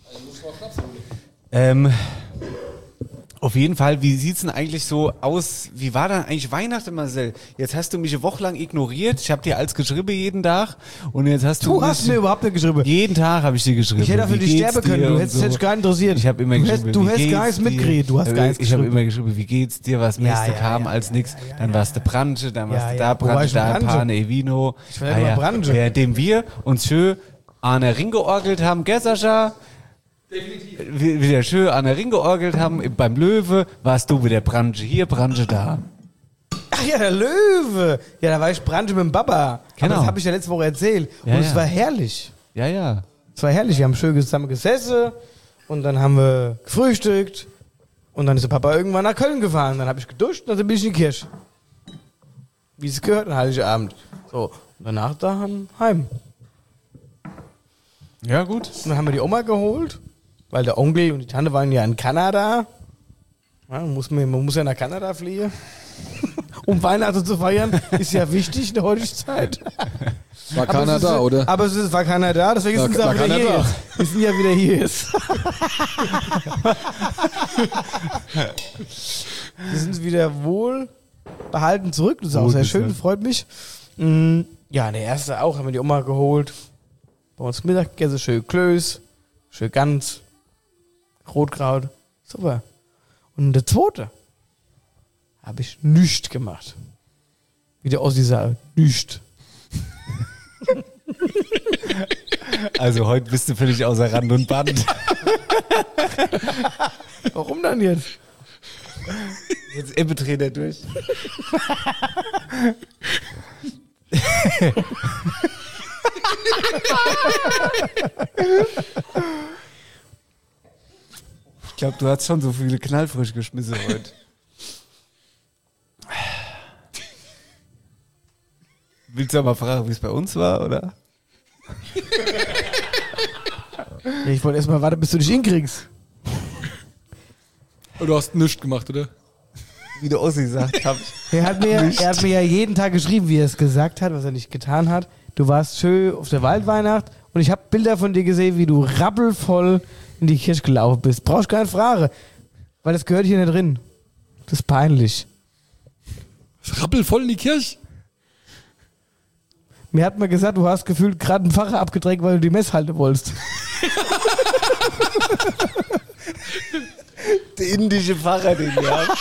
Ähm, auf jeden Fall, wie sieht's denn eigentlich so aus? Wie war dann eigentlich Weihnachten, Marcel? Jetzt hast du mich eine Woche lang ignoriert. Ich habe dir als geschrieben jeden Tag und jetzt hast du, Du hast mich, mir überhaupt nicht geschrieben. jeden Tag habe ich dir geschrieben. Ich hätte auch für Wie dich geht's sterben können. dir Du und hättest so. dich gar nicht interessiert. Ich habe immer du geschrieben, hättest, du wie hättest gar geht's nichts dir? mitgekriegt. Du hast gar nichts Ich habe geschrieben. immer geschrieben, wie geht's dir? Was Ja, meiste ja, kam ja, als ja, nix. ja, ja, Dann ja. warst du Branche, dann warst Ja, du ja. da Wo war Branche, ich denn da Branche? Pane Evino. Ich war ja immer Branche. Währenddem wir uns schön an der Ring georgelt haben, gell, Sascha? Wie- Wieder schön an der Ring georgelt haben, beim Löwe warst du wieder Branche hier, Branche da. Ach ja, der Löwe. Ja, da war ich Branche mit dem Baba. Genau. Aber das habe ich ja letzte Woche erzählt. Ja, und es ja. war herrlich. Ja, ja. Es war herrlich. Wir haben schön zusammen gesessen und dann haben wir gefrühstückt und dann ist der Papa irgendwann nach Köln gefahren. Dann habe ich geduscht und dann bin ich in die Kirche. Wie es gehört, ein Heiligabend. So, und danach dann heim. Ja, gut. Und dann haben wir die Oma geholt, weil der Onkel und die Tante waren ja in Kanada. Ja, muss man, man muss ja nach Kanada fliegen. Um Weihnachten zu feiern, ist ja wichtig in der heutigen Zeit. War Aber keiner es ist, da, oder? Aber es ist, war keiner da, deswegen War- sind sie auch war wieder keiner hier da. jetzt. Wir sind ja wieder hier jetzt. Wir sind wieder wohl behalten zurück. Das ist auch sehr schön, freut mich. Mm, Ja, der erste auch, haben wir die Oma geholt. Bei uns Mittag gegessen, schön Klöß, schön Gans, Rotkraut. Super. Und der zweite habe ich nichts gemacht. Wie der Ossi sagt, nichts. Also heute bist du völlig außer Rand und Band. Warum dann jetzt? Jetzt Ebbe dreht er durch. Ich glaube, du hast schon so viele Knallfrisch geschmissen heute. Willst du mal fragen, wie es bei uns war, oder? Ja, ich wollte erstmal warten, bis du dich hinkriegst. Du hast nichts gemacht, oder? Wie der Ossi sagt, hab ich. Er hat, mir, er hat mir ja jeden Tag geschrieben, wie er es gesagt hat, was er nicht getan hat. Du warst schön auf der Waldweihnacht und ich habe Bilder von dir gesehen, wie du rappelvoll in die Kirche gelaufen bist. Brauchst keine Frage, weil das gehört hier nicht drin. Das ist peinlich. Rappelvoll in die Kirche. Mir hat man gesagt, du hast gefühlt gerade einen Pfarrer abgedrängt, weil du die Mess halten wolltest. Der indische Pfarrer, den wir haben.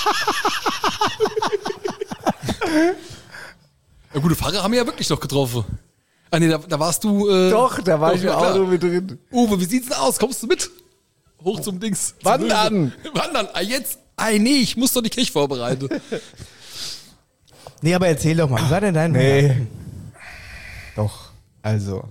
Ja, gute Pfarrer haben wir ja wirklich noch getroffen. Ah nee, da, da warst du... Äh, Doch, da war doch, ich im ja, klar. Auto mit drin. Uwe, wie sieht's denn aus? Kommst du mit? Hoch zum Dings. Zum Wandern. Löwe. Wandern. Ah, jetzt? Ah, nee, ich muss doch die Kirche vorbereiten. Nee, aber erzähl doch mal, wie war denn dein Nee. Weihnachten? Doch, also.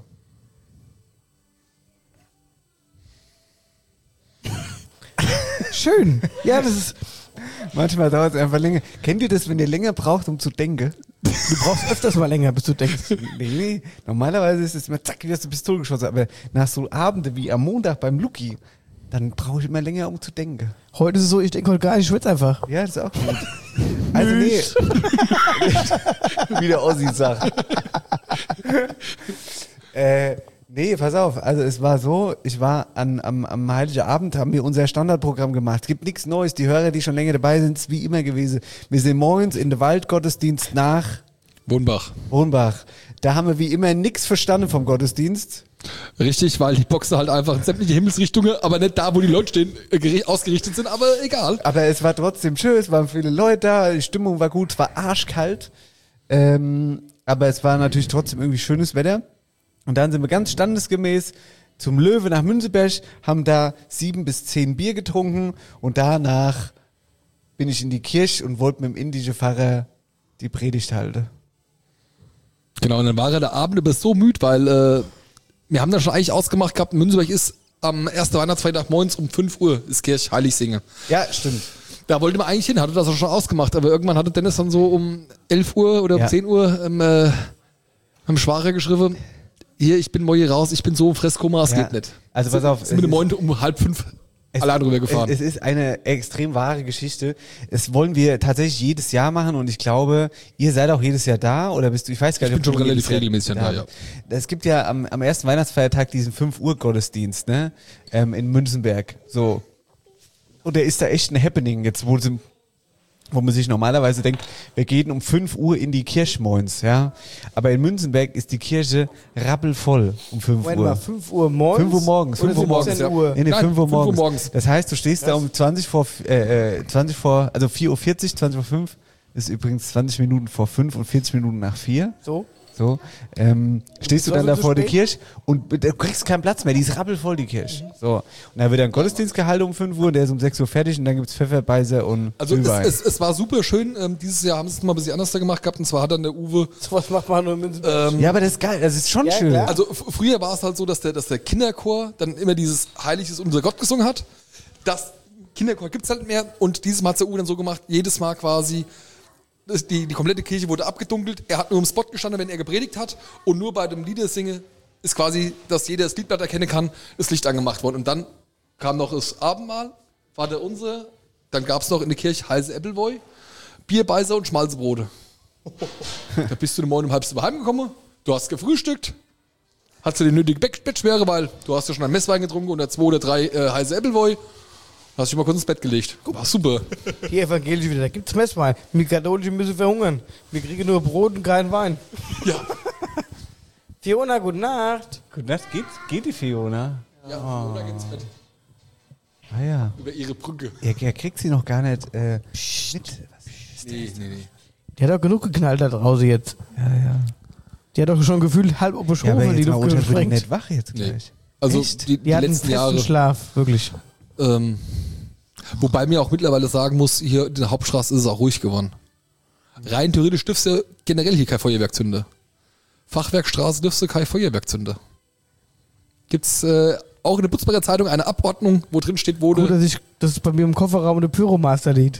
Schön. Ja, das ist. Manchmal dauert es einfach länger. Kennt ihr das, wenn ihr länger braucht, um zu denken? Du brauchst öfters mal länger, bis du denkst. Nee, nee. Normalerweise ist es immer zack, wie hast du Pistole geschossen. Aber nach so Abende wie am Montag beim Luki, dann brauche ich immer länger, um zu denken. Heute ist es so, ich denke heute gar nicht, ich schwitze einfach. Ja, das ist auch gut. Also nee. Wie der Ossi sagt. äh, nee, pass auf. Also es war so, ich war an, am, am Heiligen Abend, haben wir unser Standardprogramm gemacht. Es gibt nichts Neues. Die Hörer, die schon länger dabei sind, ist wie immer gewesen. Wir sind morgens in den Waldgottesdienst nach Wohnbach. Wohnbach. Da haben wir wie immer nichts verstanden vom Gottesdienst. Richtig, weil die Boxen halt einfach in sämtliche Himmelsrichtungen, aber nicht da, wo die Leute stehen, äh, geri- ausgerichtet sind, aber egal. Aber es war trotzdem schön, es waren viele Leute da, die Stimmung war gut, es war arschkalt. Ähm, aber es war natürlich trotzdem irgendwie schönes Wetter. Und dann sind wir ganz standesgemäß zum Löwe nach Münzeberg, haben da sieben bis zehn Bier getrunken und danach bin ich in die Kirche und wollte mit dem indischen Pfarrer die Predigt halten. Genau, und dann war er der Abend über so müde, weil äh, wir haben da schon eigentlich ausgemacht gehabt, Münzenberg ist am ersten Weihnachtsfeiertag morgens um fünf Uhr ist Kirche Heiligsingen. Ja, stimmt. Da wollte man eigentlich hin, hatte das auch schon ausgemacht, aber irgendwann hatte Dennis dann so um elf Uhr oder um Ja. zehn Uhr ähm, äh, am Schwager geschrieben, hier, ich bin morgen raus, ich bin so im Fresskoma, es Ja. geht nicht. Also pass auf, Sind mit dem es Moin um halb fünf allein drüber gefahren. Es, es ist eine extrem wahre Geschichte. Das wollen wir tatsächlich jedes Jahr machen und ich glaube, ihr seid auch jedes Jahr da oder bist du, ich weiß gar nicht, Ich bin ob schon du relativ jedes Jahr regelmäßig da, ja. Es gibt ja am, am ersten Weihnachtsfeiertag diesen fünf Uhr Gottesdienst, ne, ähm, in Münzenberg, so. Und der ist da echt ein Happening jetzt, wo sie, wo man sich normalerweise denkt, wir gehen um fünf Uhr in die Kirche morgens, ja. Aber in Münzenberg ist die Kirche rappelvoll um fünf Moment Uhr. mal, fünf Uhr morgens? fünf Uhr morgens, Oder fünf Uhr morgens, siebzehn ja. Uhr? Nee, nee, Nein, fünf Uhr fünf Uhr morgens. morgens. Das heißt, du stehst da um zwanzig vor, äh, äh, zwanzig vor, also vier Uhr vierzig, zwanzig vor fünf, ist übrigens zwanzig Minuten vor fünf und vierzig Minuten nach vier. So? So, ähm, stehst du war dann so da zu vor der spät? Kirche und du kriegst keinen Platz mehr, die ist rappelvoll, die Kirche. So, und dann wird dann Gottesdienst gehalten um fünf Uhr, der ist um sechs Uhr fertig und dann gibt's Pfefferbeiser und Also es, Glühwein. es, es war super schön. Ähm, dieses Jahr haben sie es mal ein bisschen anders da gemacht gehabt. Und zwar hat dann der Uwe. Was macht man nur mit Ähm, Ja, aber das ist geil, das ist schon Ja, schön. klar. Also f- früher war es halt so, dass der, dass der Kinderchor dann immer dieses Heilig ist unser Gott gesungen hat. Das Kinderchor gibt's halt nicht mehr. Und dieses Mal hat der Uwe dann so gemacht, jedes Mal quasi, das- die, die komplette Kirche wurde abgedunkelt. Er hat nur im Spot gestanden, wenn er gepredigt hat. Und nur bei dem Liedersingen ist quasi, dass jeder das Liedblatt erkennen kann, das Licht angemacht worden. Und dann kam noch das Abendmahl, war der unsere. Dann gab's noch in der Kirche heiße Äppelwoi, Bierbeiser und Schmalzbrote. Da bist du um neun um halb sieben heimgekommen, du hast gefrühstückt, hast du die nötige Bett- Bettschwere, weil du hast ja schon ein Messwein getrunken und zwei oder drei äh, heiße Äppelwoi. Hast dich mal kurz ins Bett gelegt. War super. Die Evangelische wieder, da gibt's Messwein. Wir Katholischen müssen verhungern. Wir kriegen nur Brot und keinen Wein. Ja. Fiona, gute Nacht. Gut, das geht, geht die Fiona? Ja, oder geht's Bett. Ah ja. Über ihre Brücke. Er, er kriegt sie noch gar nicht äh, mit. Nee, nee, nee. Die hat doch genug geknallt da draußen jetzt. Ja, ja. Die hat doch schon gefühlt halb auf der Ja, aber Schrofe die jetzt mal Luft Unter wird gesprengt. nicht wach jetzt Nee. gleich. Also Echt? die, Die, die hat einen letzten festen Jahre. Schlaf, wirklich. Ähm, wobei mir auch mittlerweile sagen muss, hier in der Hauptstraße ist es auch ruhig geworden. Rein theoretisch dürfst du generell hier kein Feuerwerk zünden. Fachwerkstraße dürfst du kein Feuerwerk zünden. Gibt's äh, auch in der Butzbacher Zeitung eine Abordnung, wo drin steht, wo Gut, du. dass ich, das ist bei mir im Kofferraum eine Pyromaster liegt.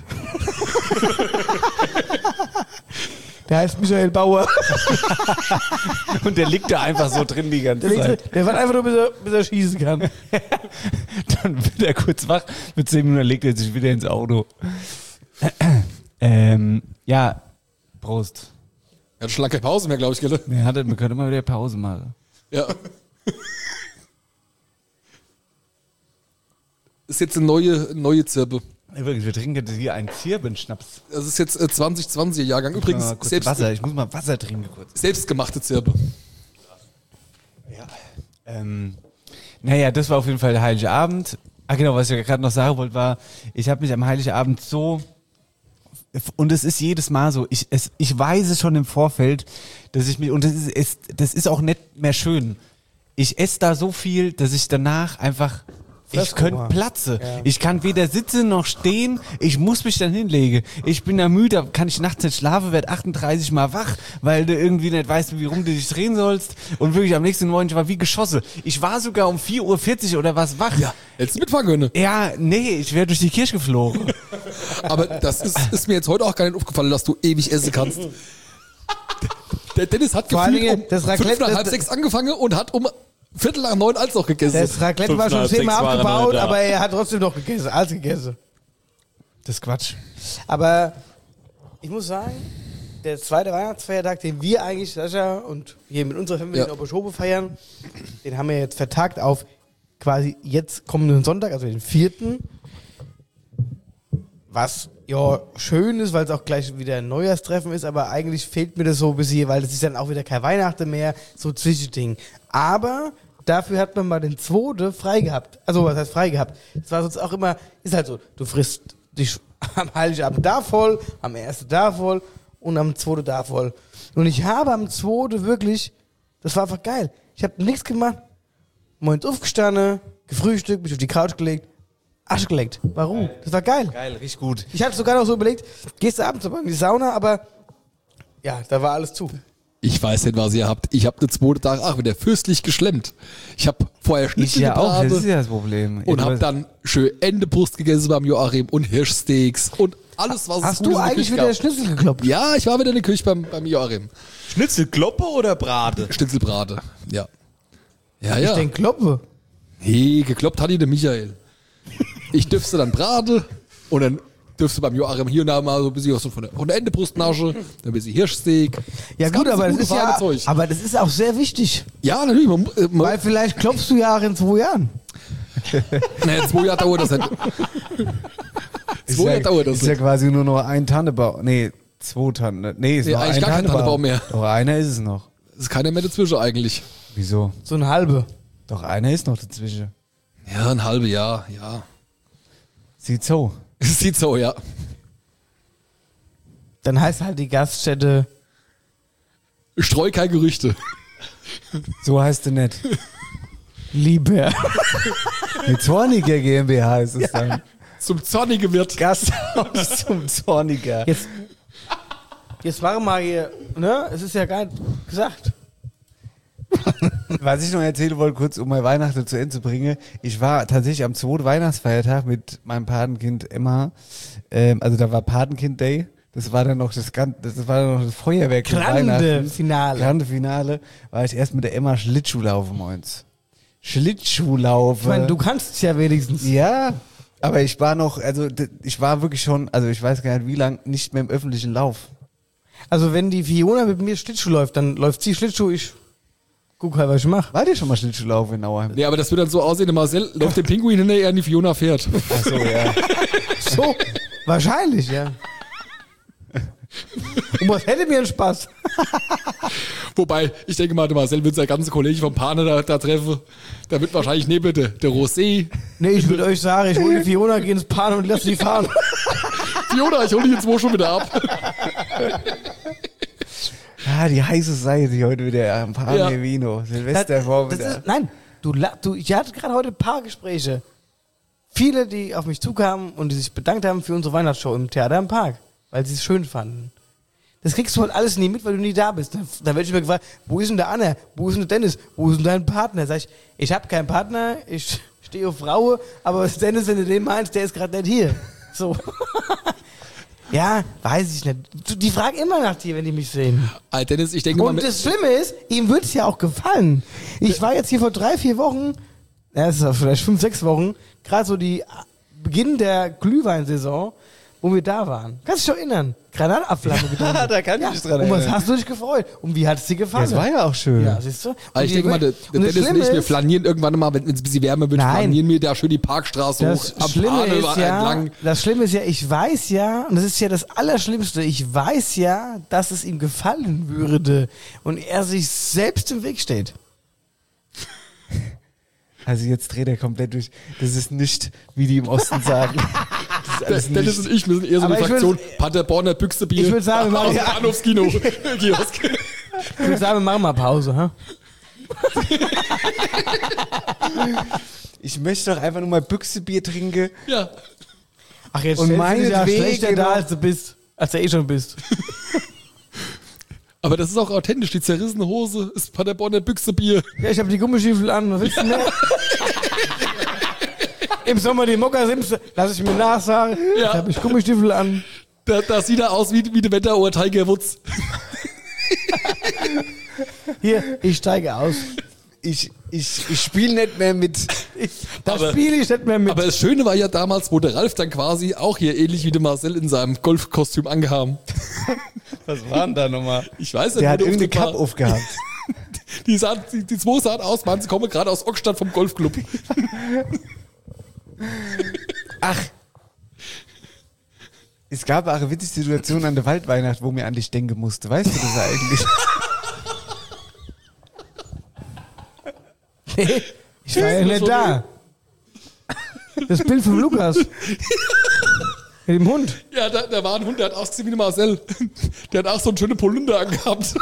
Der heißt Michael Bauer. Und der liegt da einfach so drin die ganze Der, Zeit. liegt, der wartet einfach nur, bis er, bis er schießen kann. Dann wird er kurz wach, mit zehn Minuten legt er sich wieder ins Auto. ähm, ja, Prost. Er hat schon lange keine Pause mehr, glaube ich, gell? Wir, hatte, wir können mal wieder Pause machen. Ja. Ist jetzt eine neue, neue Zirpe. Übrigens, wir trinken jetzt hier einen Zirbenschnaps. Das ist jetzt äh, zwanzig zwanziger Jahrgang. Übrigens, Mal kurz selbst, Wasser, ich muss mal Wasser trinken kurz. selbstgemachte Zirpe. Ähm, naja, das war auf jeden Fall der Heilige Abend. Ah genau, was ich ja gerade noch sagen wollte, war, ich habe mich am Heiligen Abend so, und es ist jedes Mal so, ich, es, ich weiß es schon im Vorfeld, dass ich mich, und das ist, es, das ist auch nicht mehr schön. Ich esse da so viel, dass ich danach einfach Ich könnte platze. Ja. Ich kann weder sitzen noch stehen. Ich muss mich dann hinlegen. Ich bin da müde, kann ich nachts nicht schlafen, werd achtunddreißig Mal wach, weil du irgendwie nicht weißt, wie rum du dich drehen sollst. Und wirklich am nächsten Morgen, ich war wie geschossen. Ich war sogar um vier Uhr vierzig oder was wach. Ja, hättest du mitfahren können. Ja, nee, ich wäre durch die Kirche geflogen. Aber das ist, ist mir jetzt heute auch gar nicht aufgefallen, dass du ewig essen kannst. Der Dennis hat Vor gefühlt allen Dingen, um das Raclette- fünf nach halb das- sechs angefangen und hat um Viertel nach neun als noch gegessen. Das Raclette war schon zehnmal abgebaut, aber er hat trotzdem noch gegessen, alles gegessen. Das ist Quatsch. Aber ich muss sagen, der zweite Weihnachtsfeiertag, den wir eigentlich, Sascha, und hier mit unserer Familie Ja. in Oberschobe feiern, den haben wir jetzt vertagt auf quasi jetzt kommenden Sonntag, also den vierten. Was ja schön ist, weil es auch gleich wieder ein Neujahrstreffen ist, aber eigentlich fehlt mir das so ein bisschen, weil das ist dann auch wieder kein Weihnachten mehr, so Zwischending. Aber dafür hat man mal den zweiten frei gehabt. Also was heißt frei gehabt? Das war sonst auch immer, ist halt so, du frisst dich am Heiligabend da voll, am ersten da voll und am zweiten da voll. Und ich habe am zweiten wirklich, das war einfach geil. Ich habe nichts gemacht, morgens aufgestanden, gefrühstückt, mich auf die Couch gelegt, Asche gelegt. Warum? Das war geil. Geil, richtig gut. Ich hatte sogar noch so überlegt, gehst du abends in die Sauna, aber ja, da war alles zu. Ich weiß nicht, was ihr habt. Ich habe den zweiten Tag auch wieder fürstlich geschlemmt. Ich habe vorher Schnitzel Ich ja auch, das ist gebraten ja das Problem. und Ich habe weiß- dann schön Endebrust gegessen beim Joachim und Hirschsteaks und alles, was es Hast Gutes du in der eigentlich Küche wieder gab. Schnitzel gekloppt? Ja, ich war wieder in der Küche beim, beim Joachim. Schnitzelkloppe oder Brate? Schnitzelbrate, ja. Ja, Ich ja. denke Kloppe. Hey, gekloppt hat ihn der Michael. Ich dürfte dann Brate und dann dürfte beim Joachim hier und da mal so ein bisschen was von der, von der Endebrustnasche, dann ein bisschen Hirschsteak. Ja Das gut, ganze aber das gute ist ja, feine Zeug. aber das ist auch sehr wichtig, Ja, natürlich. Man, äh, man, weil vielleicht klopfst du ja auch in zwei Jahren. nee, zwei Jahre dauert das nicht. Ist Zwei ja, Jahre dauert das ist ja nicht. quasi nur noch ein Tannebaum. Nee, zwei Tannen. Nee, ist Nee, noch eigentlich ein gar kein Tannenbaum mehr. Doch, einer ist es noch. Es ist keiner mehr dazwischen eigentlich. Wieso? So ein halbe. Doch, einer ist noch dazwischen. Ja, ein halbes Jahr, ja. Sieht so. Sieht so, ja. Dann heißt halt die Gaststätte Streu keine Gerüchte. So heißt es nicht. Lieber. Mit Zorniger GmbH heißt es dann. Zum zornigen Wirt. Gasthaus zum Zorniger. Jetzt, jetzt machen wir mal hier, ne? Es ist ja gar nicht gesagt. Was ich noch erzählen wollte, kurz um mein Weihnachten zu Ende zu bringen. Ich war tatsächlich am zweiten Weihnachtsfeiertag mit meinem Patenkind Emma. Ähm, also da war Patenkind Day. Das war dann noch das, Gan- das war dann noch das Feuerwerk. für Grande Weihnachten. Finale. Grande Finale. War ich erst mit der Emma Schlittschuhlaufen moins. Schlittschuhlaufen. Ich meine, du kannst es ja wenigstens. Ja, aber ich war noch, also d- ich war wirklich schon, also ich weiß gar nicht wie lang, nicht mehr im öffentlichen Lauf. Also wenn die Fiona mit mir Schlittschuh läuft, dann läuft sie Schlittschuh, ich guck halt, was ich mache. War dir schon mal Schlittschuhlaufen in Nauheim? Nee, aber das wird dann so aussehen, der Marcel läuft dem Pinguin hinterher, die Fiona fährt. Ach so, ja. So, wahrscheinlich, ja. Und was hätte mir einen Spaß? Wobei, ich denke mal, der Marcel wird sein ganze Kollege vom Pane da, da treffen. Da wird wahrscheinlich neben der, der Rosé. Nee, ich will euch sagen, ich hole die Fiona, geh ins Pan und lass sie fahren. Fiona, ich hole dich jetzt wo schon wieder ab. Ah, die heiße Seite heute wieder am Pan Ja. Vino. Silvester vor das wieder. ist, nein, du, la- du, ich hatte gerade heute ein paar Gespräche. Viele, die auf mich zukamen und die sich bedankt haben für unsere Weihnachtsshow im Theater im Park, weil sie es schön fanden. Das kriegst du halt alles nie mit, weil du nie da bist. Da, da werde ich mir gefragt, wo ist denn der Anna? Wo ist denn der Dennis? Wo ist denn dein Partner? Sag ich, ich habe keinen Partner, ich stehe auf Frauen, aber Dennis, wenn du den meinst, der ist gerade nicht hier. So. Ja, weiß ich nicht. Du- Die fragen immer nach dir, wenn die mich sehen. Alter, Dennis, ich denke mal, Und mit, das Schlimme ist, ihm wird es ja auch gefallen. Ich war jetzt hier vor drei, vier Wochen, ja, es ist auch vielleicht fünf, sechs Wochen, gerade so die Beginn der Glühweinsaison, wo wir da waren. Kannst du dich doch erinnern? Granatapfelflamme getrunken. da kann ich mich dran Und was erinnern. hast du dich gefreut? Und wie hat es dir gefallen? Das war ja auch schön. Ja, siehst du? Und also ich die denke mal, der, wird- der und das Dennis und Schlimme ich, wir ist, flanieren irgendwann mal, wenn es ein bisschen wärmer wird, Nein. flanieren wir da schön die Parkstraße Das hoch, am Schlimme Pane ist ja, entlang. das Schlimme ist ja, ich weiß ja, und das ist ja das Allerschlimmste, ich weiß ja, dass es ihm gefallen würde und er sich selbst im Weg steht. Also jetzt dreht er komplett durch. Das ist nicht, wie die im Osten sagen. Das ist alles Dennis nicht. und ich, wir sind eher so Aber eine ich Fraktion würd- Paderborner Büchsebier. Ich würd sagen, wir aus machen- dem Bahnhofskino. Kiosk. Ich würde sagen, wir machen mal Pause, ha? Ich möchte doch einfach nur mal Büchsebier trinken. Ja. Ach, jetzt Und stellst du dich ja meinetwegen schlechter da, noch- als du bist. Als du eh schon bist. Aber das ist auch authentisch. Die zerrissene Hose ist Paderborner Büchsebier. Ja, ich habe die Gummistiefel an. Was willst du mehr? Im Sommer die Mokkasims, lass ich mir nachsagen. Ja. Da habe ich Gummistiefel an. Da, da sieht er aus wie, wie der Wetterauer Tiger Woods. Hier, ich steige aus. Ich, ich, ich spiele nicht mehr mit. Da Aber- spiele ich nicht mehr mit. Aber das Schöne war ja damals, wo der Ralf dann quasi auch hier ähnlich wie der Marcel in seinem Golfkostüm angehaben. Was war denn da nochmal? Ich weiß nicht, Der wo hat der irgendeine Auftritt war. Cup aufgehabt. Die, sahen, die, die zwei sahen aus, man, sie kommen gerade aus Ockstadt vom Golfclub. Ach. Es gab auch eine witzige Situation an der Waldweihnacht, wo mir an dich denken musste. Weißt du das eigentlich? Nee, ich war ja nicht da. Das Bild von Lukas. Mit dem Hund. Ja, da, da war ein Hund, der hat ausgesehen wie der Marcel. Der hat auch so einen schönen Polunder angehabt.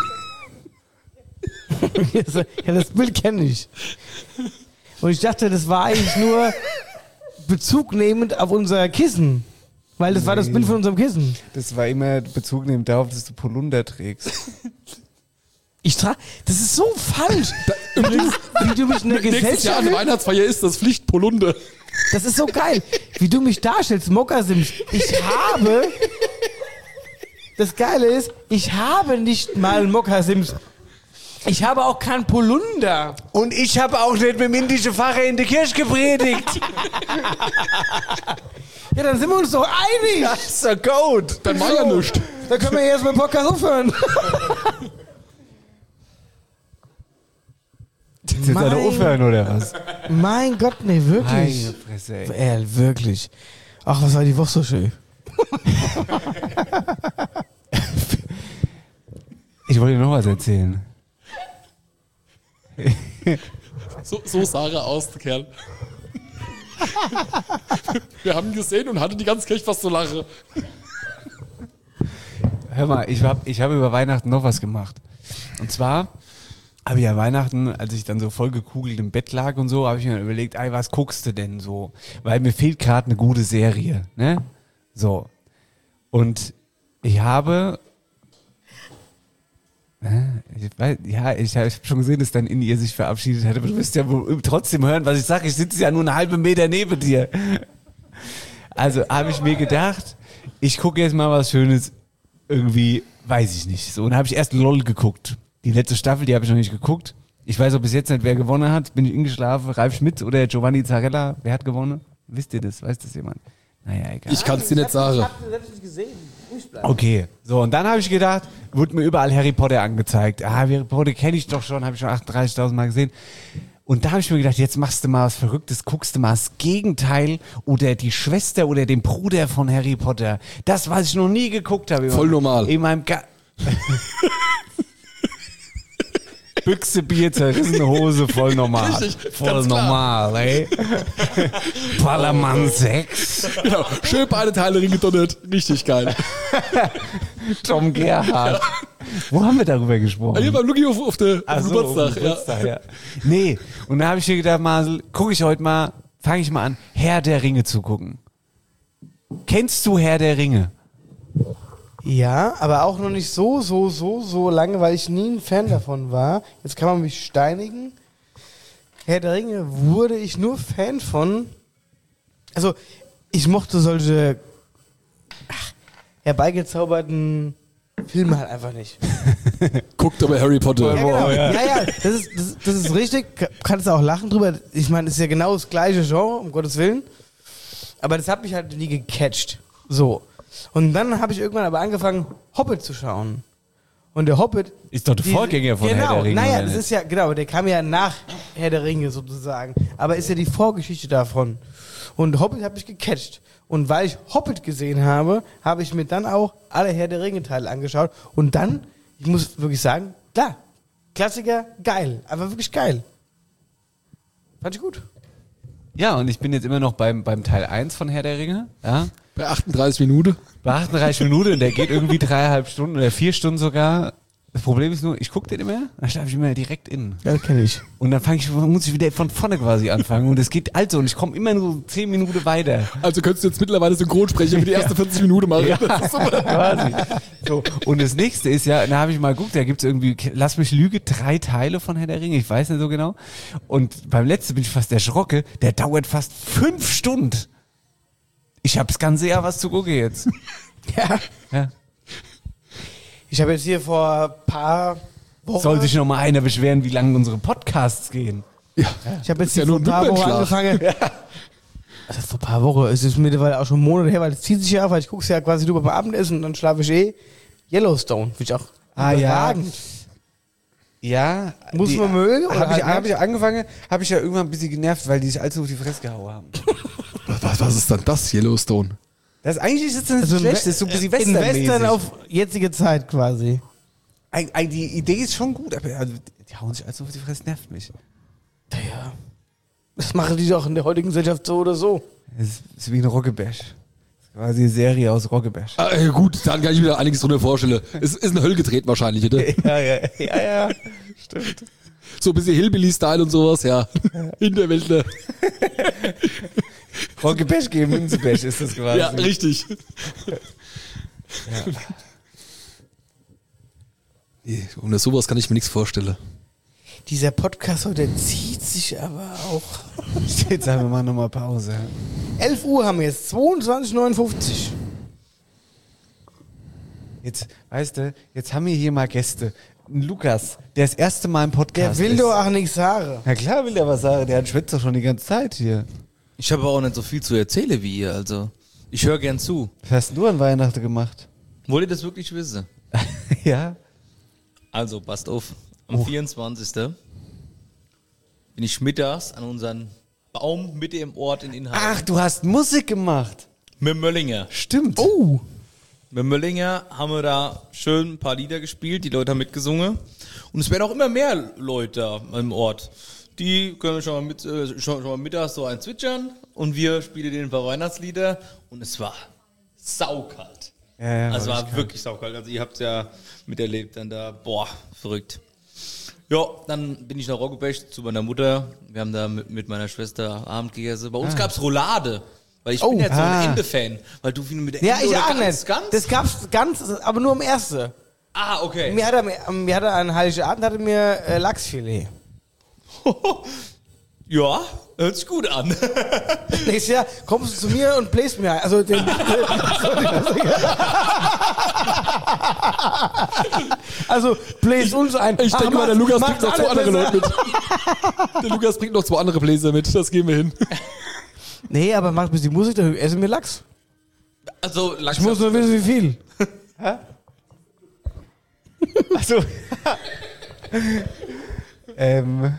Ja, das Bild kenne ich. Und ich dachte, das war eigentlich nur bezugnehmend auf unser Kissen. Weil das war das Bild von unserem Kissen. Das war immer Bezug nehmend darauf, dass du Polunder trägst. Ich trage, das ist so falsch. Wie du mich in der Nächstes Jahr an der Gesellschaft, Weihnachtsfeier ist das Pflicht Polunder. das ist so geil. Wie du mich darstellst, Mokkasims. Ich habe, das Geile ist, ich habe nicht mal Mokkasims. Ich habe auch kein Polunder. Und ich habe auch nicht mit dem indischen Pfarrer in der Kirche gepredigt. Ja, dann sind wir uns doch einig. Das ist doch gut. Dann war ja nichts. Da können wir jetzt mit dem Podcast aufhören. Jetzt jetzt alle Mein- aufhören, oder was? Mein Gott, nee, wirklich. Meine Fresse, ey. Ey, wirklich. Ach, was war die Woche so schön. Ich wollte dir noch was erzählen. So, so sah er aus, der Kerl. Wir haben ihn gesehen und hatten die ganze Kirche fast zu lachen. Hör mal, ich habe ich hab über Weihnachten noch was gemacht. Und zwar habe ich ja Weihnachten, als ich dann so voll gekugelt im Bett lag und so, habe ich mir dann überlegt, ey, was guckst du denn so? Weil mir fehlt gerade eine gute Serie, ne? So. Und ich habe... Ich weiß, ja, ich habe schon gesehen, dass dein Inni sich verabschiedet hat, aber du wirst ja wohl trotzdem hören, was ich sage. Ich sitze ja nur einen halben Meter neben dir. Also habe ich mir gedacht, ich gucke jetzt mal was Schönes, irgendwie, weiß ich nicht. So, und habe ich erst LOL geguckt. Die letzte Staffel, die habe ich noch nicht geguckt. Ich weiß auch bis jetzt nicht, wer gewonnen hat. Bin ich eingeschlafen? Ralf Schmidt oder Giovanni Zarella? Wer hat gewonnen? Wisst ihr das? Weiß das jemand? Naja, egal. Ich kann es dir nicht sagen. nicht gesehen. Okay, so und dann habe ich gedacht, wurde mir überall Harry Potter angezeigt. Ah, Harry Potter kenne ich doch schon, habe ich schon achtunddreißigtausend Mal gesehen. Und da habe ich mir gedacht, jetzt machst du mal was Verrücktes, guckst du mal das Gegenteil oder die Schwester oder den Bruder von Harry Potter. Das, was ich noch nie geguckt habe. Voll normal. In meinem Ga Büchse, Bier, zerrissene Hose, voll normal. Richtig, voll ganz klar. normal, ey. Ballermann sechs. Genau, schön beide Teile ringedonnert. Richtig geil. Tom Gerhardt. Wo haben wir darüber gesprochen? Hier beim Lucky auf, auf, der, auf Ach dem so, Geburtstag. auf dem Geburtstag, ja. Nee, und da habe ich mir gedacht, Marcel, gucke ich heute mal, fange ich mal an, Herr der Ringe zu gucken. Kennst du Herr der Ringe? Ja, aber auch noch nicht so, so, so, so lange, weil ich nie ein Fan davon war. Jetzt kann man mich steinigen. Herr der Ringe wurde ich nur Fan von. Also, ich mochte solche ach, herbeigezauberten Filme halt einfach nicht. Guckt aber Harry Potter. Ja, genau. ja, ja, das ist, das, das ist richtig. Kannst du auch lachen drüber. Ich meine, es ist ja genau das gleiche Genre, um Gottes Willen. Aber das hat mich halt nie gecatcht. So. Und dann habe ich irgendwann aber angefangen, Hobbit zu schauen. Und der Hobbit... Ist doch der diese- Vorgänger von genau, Herr der Ringe, Naja, oder das nicht? ist ja, genau, der kam ja nach Herr der Ringe sozusagen. Aber ist ja die Vorgeschichte davon. Und Hobbit hat mich gecatcht. Und weil ich Hobbit gesehen habe, habe ich mir dann auch alle Herr der Ringe-Teile angeschaut. Und dann, ich muss wirklich sagen, klar, Klassiker, geil. Aber wirklich geil. Fand ich gut. Ja, und ich bin jetzt immer noch beim, beim Teil eins von Herr der Ringe. Ja. Bei achtunddreißig Minuten. Bei achtunddreißig Minuten, der geht irgendwie dreieinhalb Stunden oder vier Stunden sogar. Das Problem ist nur, ich gucke den immer, dann schlafe ich immer direkt in. Ja, das kenne ich. Und dann fange ich, muss ich wieder von vorne quasi anfangen. Und es geht also, und ich komme immer nur zehn Minuten weiter. Also könntest du jetzt mittlerweile Synchronsprecher für die erste vierzig Minuten machen. Ja, Das ist super. quasi. So, und das nächste ist ja, da habe ich mal geguckt, da gibt's irgendwie, lass mich lüge, drei Teile von Herr der Ringe, ich weiß nicht so genau. Und beim letzten bin ich fast erschrocken, der dauert fast fünf Stunden. Ich habe das ganze Jahr was zu gucken jetzt. Ja. Ja. Ich habe jetzt hier vor ein paar Wochen. Soll sich noch mal einer beschweren, wie lange unsere Podcasts gehen. Ja. Ich habe jetzt ja hier nur vor ein ein paar Wochen Wimpernschlag. angefangen. Das ist vor ein paar Wochen. Es ist mittlerweile auch schon Monate her, weil es zieht sich ja auf, weil ich gucke es ja quasi nur beim Abendessen und dann schlafe ich eh. Yellowstone, finde ich auch Ah, ja. überragend. Ja. Muss die- man mögen, oder Habe halt ich, hab nicht? ich angefangen, habe ich ja irgendwann ein bisschen genervt, weil die sich allzu auf die Fresse gehauen haben. Was, was ist dann das, Yellowstone? Das ist eigentlich ist das nicht Also schlecht, We- das ist so ein bisschen in westernmäßig. Western auf jetzige Zeit quasi. Eig- eig- Die Idee ist schon gut, aber also, die hauen sich allzu auf die Fresse, nervt mich. Ja. Das machen die doch in der heutigen Gesellschaft so oder so. Das ist, das ist wie ein Roggebash. Das ist quasi eine Serie aus Roggebash. Ah, äh, gut, dann kann ich mir da einiges drunter vorstellen. Es ist eine Hölle gedreht wahrscheinlich, oder? Ja, ja, ja, ja, stimmt. So ein bisschen Hillbilly-Style und sowas, ja. Hinterwäldler. Roggebash gegen Münzebash ist das quasi. Ja, richtig. Nee, unter sowas kann ich mir nichts vorstellen. Dieser Podcast heute zieht sich aber auch. Jetzt haben wir mal nochmal Pause. elf Uhr haben wir jetzt, zweiundzwanzig Uhr neunundfünfzig. Jetzt, weißt du, jetzt haben wir hier mal Gäste. Ein Lukas, der das erste Mal im Podcast Der will ist. doch auch nichts sagen. Na klar will der was sagen, der hat schwätzt doch schon die ganze Zeit hier. Ich habe auch nicht so viel zu erzählen wie ihr, also ich höre gern zu. Was hast du an Weihnachten gemacht? Wollt ihr das wirklich wissen? Ja. Also, passt auf, am vierundzwanzigsten bin ich mittags an unseren Baum Mitte im Ort in Inhalt. Ach, du hast Musik gemacht. Mit Möllinger. Stimmt. Oh. Mit Möllinger haben wir da schön ein paar Lieder gespielt, die Leute haben mitgesungen. Und es werden auch immer mehr Leute da im Ort. Die können schon mal, mit, äh, schon, schon mal mittags so ein zwitschern und wir spielen denen ein paar Weihnachtslieder und es war saukalt. Ja, ja, also war war echt wirklich saukalt. Also ihr habt es ja miterlebt dann da, boah, verrückt. Ja, dann bin ich nach Roggebash zu meiner Mutter. Wir haben da mit, mit meiner Schwester Abend gegessen. Bei uns gab's Roulade. Weil ich Oh, bin jetzt so ah. ein Ende-Fan. Weil du mit der Ja, Ende ich oder auch ganz, nicht. Ganz? Das gab's ganz, aber nur am ersten. ah, okay. Mir hat er, mir hat er an Heiligabend hatte mir äh, Lachsfilet. Ja, hört sich gut an. Nächstes Jahr kommst du zu mir und bläst mir ein. Also den, also bläst uns ein. Ich denke mal, der Lukas bringt noch zwei andere Leute. Leute mit. Der Lukas bringt noch zwei andere Bläser mit, das gehen wir hin. Nee, aber macht bis die Musik, dann essen wir Lachs. Also, Ich muss nur wissen, wie viel. Achso. ähm,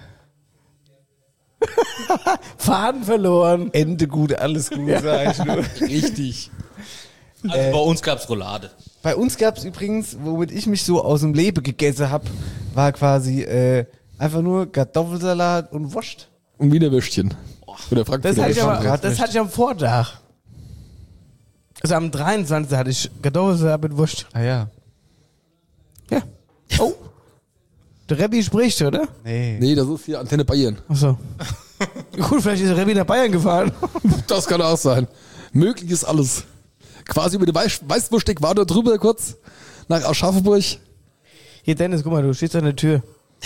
Faden verloren. Ende gut, alles gut, sag ich nur. Richtig. Also bei uns gab's Roulade. Bei uns gab es übrigens, womit ich mich so aus dem Leben gegessen habe, war quasi äh, einfach nur Kartoffelsalat und Wurst. Und Wiener Würstchen. Oder Das Frankfurter hatte, ich Würstchen. aber, das hatte ich am Vortag. Also am dreiundzwanzigsten hatte ich Kartoffelsalat mit Wurst. Ah ja. Ja. Oh. Der Rebbi spricht, oder? Nee. Nee, das ist hier Antenne Bayern. Achso. Gut, vielleicht ist der Rebbi nach Bayern gefahren. Das kann auch sein. Möglich ist alles. Quasi über die Weiß Weißwursteck war da drüber kurz. Nach Aschaffenburg. Hier, Dennis, guck mal, du stehst an der Tür.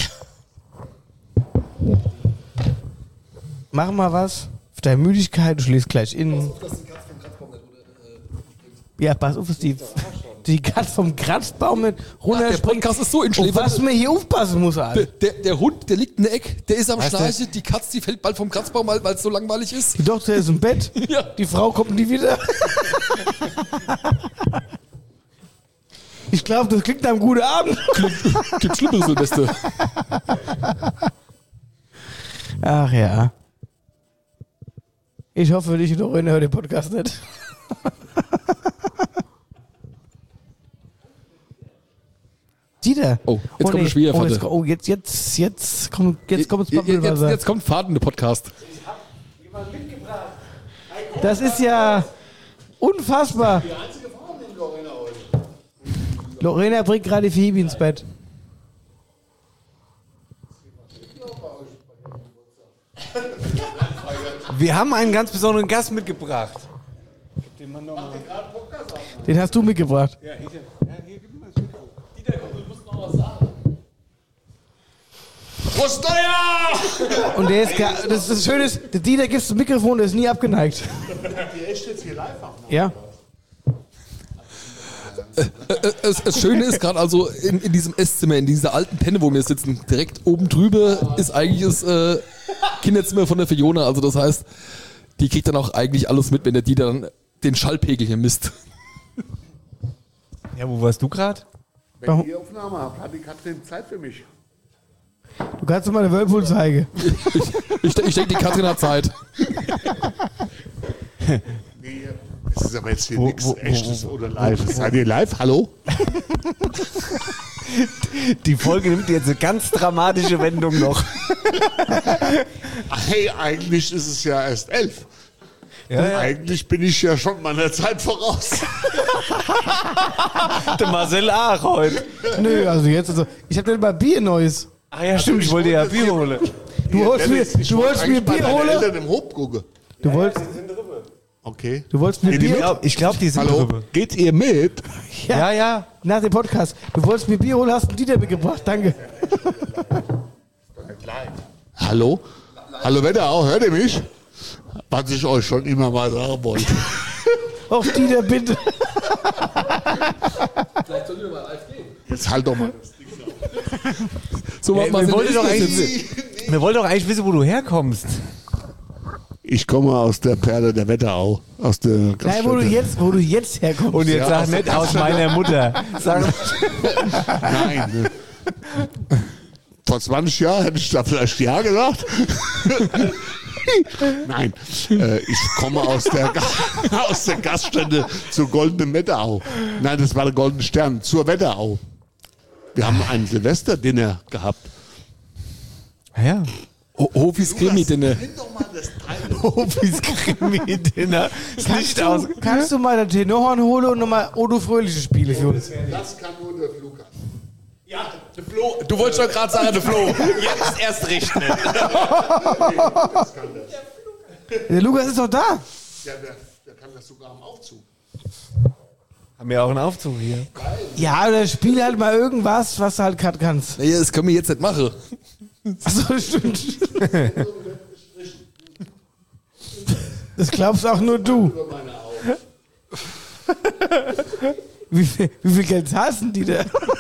Mach mal was. Auf deine Müdigkeit, du schläfst gleich in. Ja, pass auf, dass die, die Katze vom Kratzbaum nicht Der runterspringt. Podcast ist so in Auf Schläfer. was man hier aufpassen muss, Der, Alter. der, der Hund, der liegt in der Ecke, der ist am Weißt du- Schnarchen, die Katze, die fällt bald vom Kratzbaum, weil es so langweilig ist. Die Tochter ist im Bett. Ja. Die Frau kommt nie wieder. Ich glaube, das klingt nach einem guten Abend. Gibt Schlimmeres, Silvester. Ach ja. Ich hoffe, dich und Lorena hört den Podcast nicht. Dieter. Oh, jetzt kommt der Schwiegervater. Oh, jetzt, oh, jetzt, jetzt, jetzt kommt, jetzt kommt das Jetzt, jetzt, Pappelwasser. jetzt kommt Faden, der Podcast. Das ist ja unfassbar. Lorena bringt gerade die Phoebe ins Bett. Wir haben einen ganz besonderen Gast mitgebracht. Den hast du mitgebracht. Ja, ich, ja, hier, gib mir das Mikro. Dieter, komm, du musst noch was sagen. Prost Neujahr! Und der ist, gar- das, das Schöne ist, der Dieter gibt das Mikrofon, der ist nie abgeneigt. Die echt jetzt hier live machen. Ja. Es, das Schöne ist gerade also in, in diesem Esszimmer, in dieser alten Penne, wo wir sitzen, direkt oben drüber ist eigentlich das äh, Kinderzimmer von der Fiona. Also das heißt, die kriegt dann auch eigentlich alles mit, wenn der Dieter dann den Schallpegel hier misst. Ja, wo warst du gerade? Wenn ich die Aufnahme habe, hat die Katrin Zeit für mich. Du kannst doch mal eine Whirlpool zeigen. Ich, ich denke, die Katrin hat Zeit. Nee, das ist aber jetzt hier Wo- nichts wo- wo- Echtes wo- oder live. Seid ihr live? Hallo? Die Folge nimmt jetzt eine ganz dramatische Wendung noch. Hey, eigentlich ist es ja erst elf. Ja, ja. Eigentlich bin ich ja schon meiner Zeit voraus. Der Marcel Ach heute. Nö, also jetzt, also, ich habe denn mal Bier Neues. Ach ja, stimmt, ich wollte ja Bier holen. Du wolltest mir, Ich du wollte wolltest mir eigentlich bei Bier deinen holen? Eltern im Hof gucken. Du wolltest, Okay. du wolltest mir Geht ihr Bier, mit? Ich glaube, die sind Hallo? drüber. Geht ihr mit? Ja, ja. nach dem Podcast, du wolltest mir Bier holen, hast einen Dieter mitgebracht, danke. Hallo? Hallo Wetterau, hört ihr mich? Was ich euch schon immer mal sagen wollte. Auf Dieter, bitte. Vielleicht sollen wir mal live gehen. Jetzt halt doch mal. So, Ey, was wir, wollten doch jetzt? eigentlich, wir wollten doch eigentlich wissen, wo du herkommst. Ich komme aus der Perle der Wetterau. Aus der Nein, wo du Gaststätte. jetzt, wo du jetzt herkommst. Und jetzt Ja, sag aus nicht der aus meiner Mutter. Sag, Nein. Ne. Vor zwanzig Jahren hätte ich da vielleicht ja gesagt. Nein, äh, ich komme aus der, Ga- aus der Gaststätte zur Goldenen Wetterau. Nein, das war der Goldene Stern, zur Wetterau. Wir haben ein Silvesterdinner gehabt. ja. Ho- Hofis Krimi-Dinner. Nimm doch mal das Teil. Hofis Krimi-Dinner. Ist nicht aus. Du, kannst du mal den Tenorhorn holen und nochmal Odo Fröhliche Spiele für uns? Das kann nur der Lukas. Ja, der Flo. Du wolltest doch gerade sagen, der Flo. Jetzt erst recht nicht. Der Lukas ist doch da. Ja, der, der kann das sogar am Aufzug. Haben wir auch einen Aufzug hier. Ja, oder spiel halt mal irgendwas, was du halt gerade kannst. Naja, das können wir jetzt nicht machen. Achso, stimmt. Das glaubst auch nur du. Wie viel, wie viel Geld zahlst denn die da?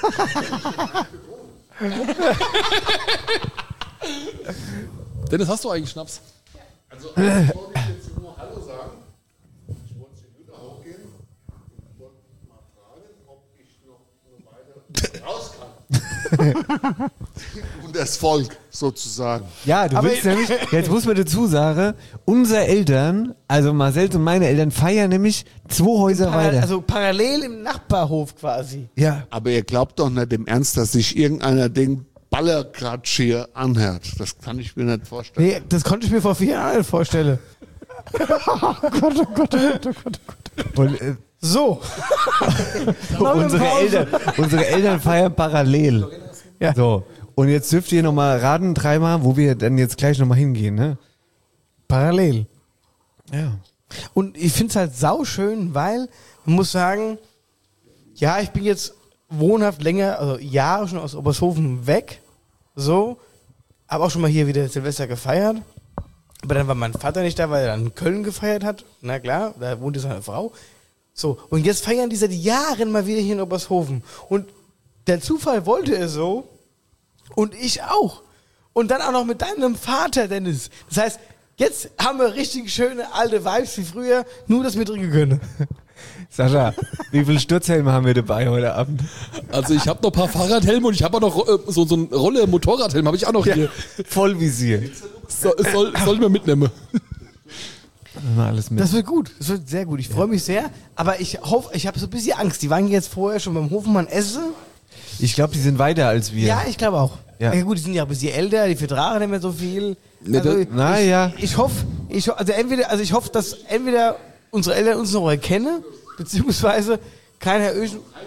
Dennis, hast du eigentlich Schnaps? Also, eigentlich wollte ich jetzt nur Hallo sagen. Ich wollte die Hütte hochgehen und wollte mal fragen, ob ich noch eine Weile raus kann. Und das Volk sozusagen. Ja, du Aber willst ich- nämlich, jetzt muss man dazu sagen, unsere Eltern, also Marcel und meine Eltern, feiern nämlich zwei Häuser Para- weiter. Also parallel im Nachbarhof quasi. Ja. Aber ihr glaubt doch nicht im Ernst, dass sich irgendeiner den Ballerkratsch hier anhört. Das kann ich mir nicht vorstellen. Nee, das konnte ich mir vor vier Jahren nicht vorstellen. Oh Gott, oh Gott, oh Gott, oh Gott, oh Gott. Und, äh, So. Machen wir unsere, Pause. Eltern, unsere Eltern feiern parallel. Ja. So. Und jetzt dürft ihr nochmal raten, dreimal, wo wir dann jetzt gleich nochmal hingehen, ne? Parallel. Ja. Und ich finde es halt sauschön, weil man muss sagen, ja, ich bin jetzt wohnhaft länger, also Jahre schon aus Obershofen weg, so, habe auch schon mal hier wieder Silvester gefeiert, aber dann war mein Vater nicht da, weil er dann in Köln gefeiert hat, na klar, da wohnt seine Frau, so, und jetzt feiern die seit Jahren mal wieder hier in Obershofen und der Zufall wollte es so und ich auch und dann auch noch mit deinem Vater, Dennis, das heißt, jetzt haben wir richtig schöne alte Vibes wie früher, nur dass wir trinken können. Sascha, wie viele Sturzhelme haben wir dabei heute Abend? Also ich habe noch ein paar Fahrradhelme und ich habe auch noch äh, so, so einen Rolle-Motorradhelm, habe ich auch noch hier. Vollvisier. So, soll, soll mir mitnehmen. Mal alles mit. Das wird gut, das wird sehr gut. Ich freue mich sehr, aber ich hoffe, ich habe so ein bisschen Angst. Die waren jetzt vorher schon beim Hofmann essen. Ich glaube, die sind weiter als wir. Ja, ich glaube auch. Ja. Ja. Gut, die sind ja ein bisschen älter, die vertragen nicht mehr so viel. Ne, Also, das- na ich, ja. Ich hoffe, ich, ho- also entweder, also ich hoffe, dass entweder unsere Eltern uns noch erkennen, beziehungsweise keiner Öschen,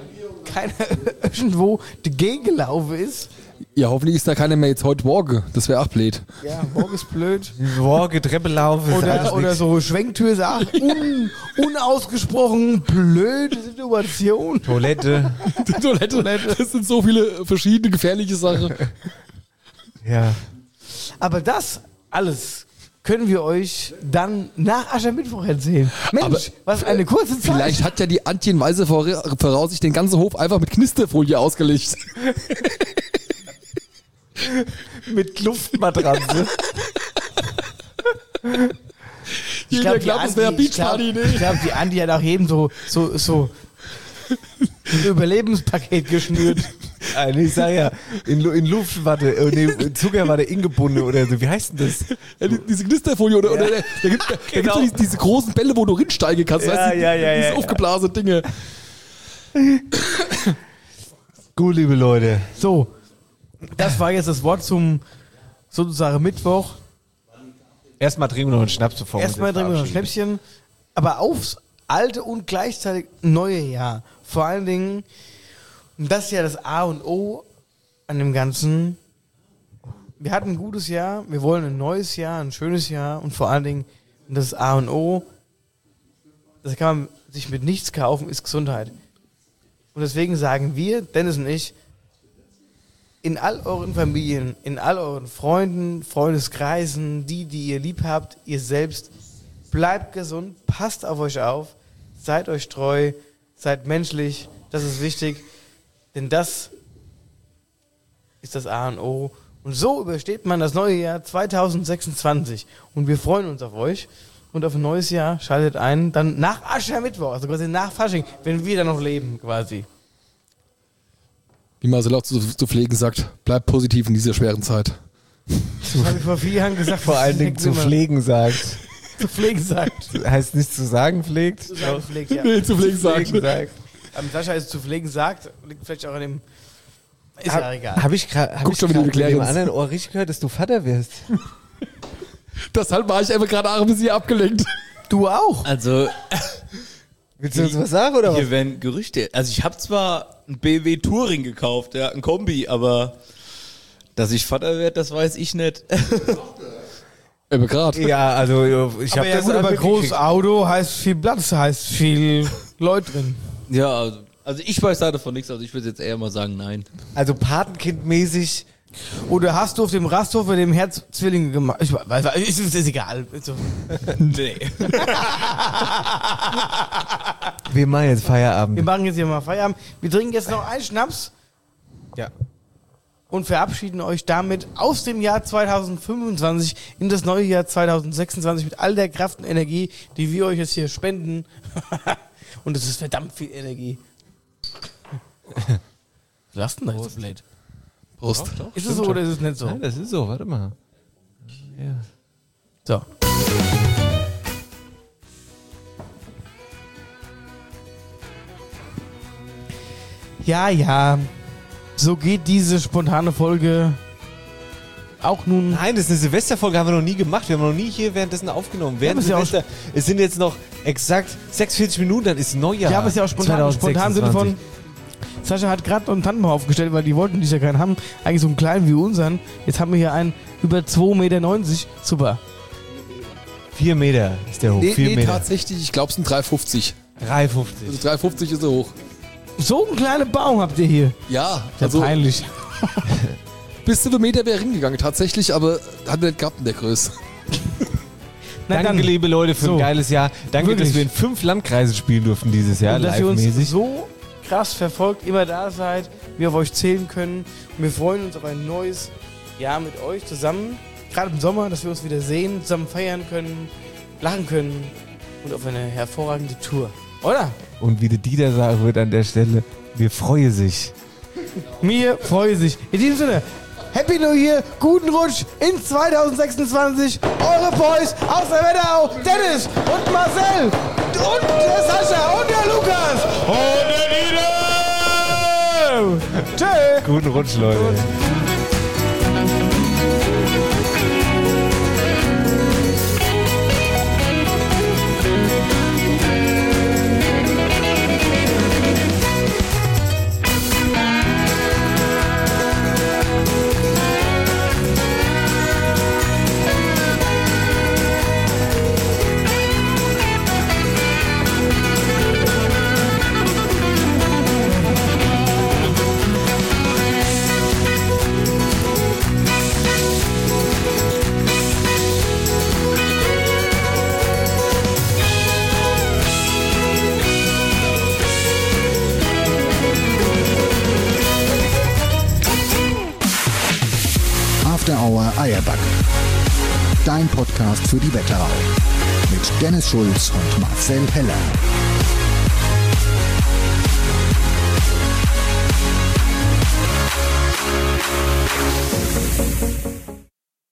keiner irgendwo dagegen gelaufen ist. Ja, hoffentlich ist da keiner mehr jetzt heute morgen. Das wäre auch blöd. Ja, morgen ist blöd. Morgen Treppe laufen. ist alles Oder, oder nix. so Schwenktür ist auch un, unausgesprochen blöde Situation. Toilette. Die Toilette, das sind so viele verschiedene gefährliche Sachen. Ja. Aber das alles können wir euch dann nach Aschermittwoch erzählen. Mensch, Aber was eine kurze Zeit. Vielleicht hat ja die Antje in Weise vora- voraus sich den ganzen Hof einfach mit Knisterfolie ausgelegt. Mit Luftmatratze. Ich Jeder glaube, glaubt, es wäre Beachparty, Ich glaube, die Andi hat auch jedem so, so, so ein Überlebenspaket geschnürt. Nein, ich sag ja, in, Lu- in Luftwatte, äh, nee, in Zuckerwatte ingebunden oder so. Wie heißt denn das? Ja, die- diese Knisterfolie oder, oder da gibt da Genau. gibt's doch diese, diese großen Bälle, wo du rinsteigen kannst. Ja, weißt du, ja, ja, diese ja, ja. aufgeblasenen Dinge. Gut, liebe Leute. So, das war jetzt das Wort zum sozusagen Mittwoch. Erstmal trinken wir noch einen Schnaps bevor Erstmal uns trinken wir noch ein verabschieden. Schnäpschen. Aber aufs alte und gleichzeitig neue Jahr. Vor allen Dingen, und das ist ja das A und O an dem Ganzen. Wir hatten ein gutes Jahr, wir wollen ein neues Jahr, ein schönes Jahr und vor allen Dingen, und das ist A und O, das kann man sich mit nichts kaufen, ist Gesundheit. Und deswegen sagen wir, Dennis und ich, in all euren Familien, in all euren Freunden, Freundeskreisen, die, die ihr lieb habt, ihr selbst, bleibt gesund, passt auf euch auf, seid euch treu, seid menschlich, das ist wichtig, denn das ist das A und O. Und so übersteht man das neue Jahr zweitausendsechsundzwanzig. Und wir freuen uns auf euch und auf ein neues Jahr. Schaltet ein, dann nach Aschermittwoch, also quasi nach Fasching, wenn wir dann noch leben, quasi. Wie Marcel auch zu, zu pflegen sagt, bleibt positiv in dieser schweren Zeit. Das habe ich vor vier Jahren gesagt. Vor allen Dingen zu pflegen sagt. Zu pflegen sagt. Heißt nicht zu sagen pflegt? Zu sagen pflegt, ja. Nee, zu pflegen sagt. sagt. Am Sascha ist zu pflegen sagt, liegt vielleicht auch an dem. Ist ja Hab, egal. hab ich gerade hab Guck ich schon, wie du grad mit dem erklärst. anderen Ohr richtig gehört, dass du Vater wirst. Deshalb war ich einfach gerade auch ein bisschen abgelenkt. Du auch. Also, Willst du uns was sagen oder was? hier werden Gerüchte. Also, ich habe zwar ein B M W Touring gekauft, ja, ein Kombi, aber dass ich Vater werde, das weiß ich nicht. Aber gerade. Ja, also ich Aber habe ja das gut, aber mitgekriegt. großes Auto heißt viel Platz, heißt viel Leute drin. Ja, also, also ich weiß da davon nichts, also ich würde jetzt eher mal sagen, nein. Also Patenkindmäßig. Oder hast du auf dem Rasthof mit dem Herz Zwillinge gemacht? Ich weiß, ist, ist, ist egal. So. Nee. Wir machen jetzt Feierabend. Wir machen jetzt hier mal Feierabend. Wir trinken jetzt noch einen Schnaps Ja. und verabschieden euch damit aus dem Jahr zweitausendfünfundzwanzig in das neue Jahr zweitausendsechsundzwanzig mit all der Kraft und Energie, die wir euch jetzt hier spenden. Und es ist verdammt viel Energie. Was hast du denn da jetzt so blöd? Prost. Ist es so oder ist es nicht so? Nein, das ist so, warte mal. Ja. So. Ja, ja. So geht diese spontane Folge auch nun. Nein, das ist eine Silvesterfolge, haben wir noch nie gemacht. Wir haben noch nie hier währenddessen aufgenommen. Während aber ist ja auch Silvester, es sind jetzt noch exakt sechsundvierzig Minuten, dann ist Neujahr. Ja, aber ist ja auch spontan. Spontan im Sinne von. Sascha hat gerade noch einen Tannenbaum aufgestellt, weil die wollten dich ja keinen haben. Eigentlich so einen kleinen wie unseren. Jetzt haben wir hier einen über zwei Meter neunzig. Super. Vier Meter ist der hoch. Nee, Vier nee Meter. tatsächlich, ich glaube es sind drei fünfzig. drei fünfzig. Also drei fünfzig ist er hoch. So einen kleinen Baum habt ihr hier. Ja, Ja, also peinlich. bis zu einem Meter wäre hingegangen tatsächlich, aber hat nicht gehabt in der Größe. Na Danke, liebe Leute, für So. ein geiles Jahr. Danke, Wirklich. dass wir in fünf Landkreisen spielen durften dieses Jahr, Und dass ihr uns live-mäßig. so krass verfolgt, immer da seid, wir auf euch zählen können. Und wir freuen uns auf ein neues Jahr mit euch zusammen. Gerade im Sommer, dass wir uns wieder sehen, zusammen feiern können, lachen können und auf eine hervorragende Tour. Oder? Und wie der Dieter sagen wird an der Stelle, wir freuen sich. Mir freue sich. In diesem Sinne, Happy New Year, guten Rutsch in zweitausendsechsundzwanzig. Eure Boys aus der Wetterau, Dennis und Marcel und der Sascha und der Lukas und der Dieter. Tschö. Guten Rutsch, Leute. After Hour Eierbacke. Dein Podcast für die Wetterau. Mit Dennis Schulz und Marcel Heller.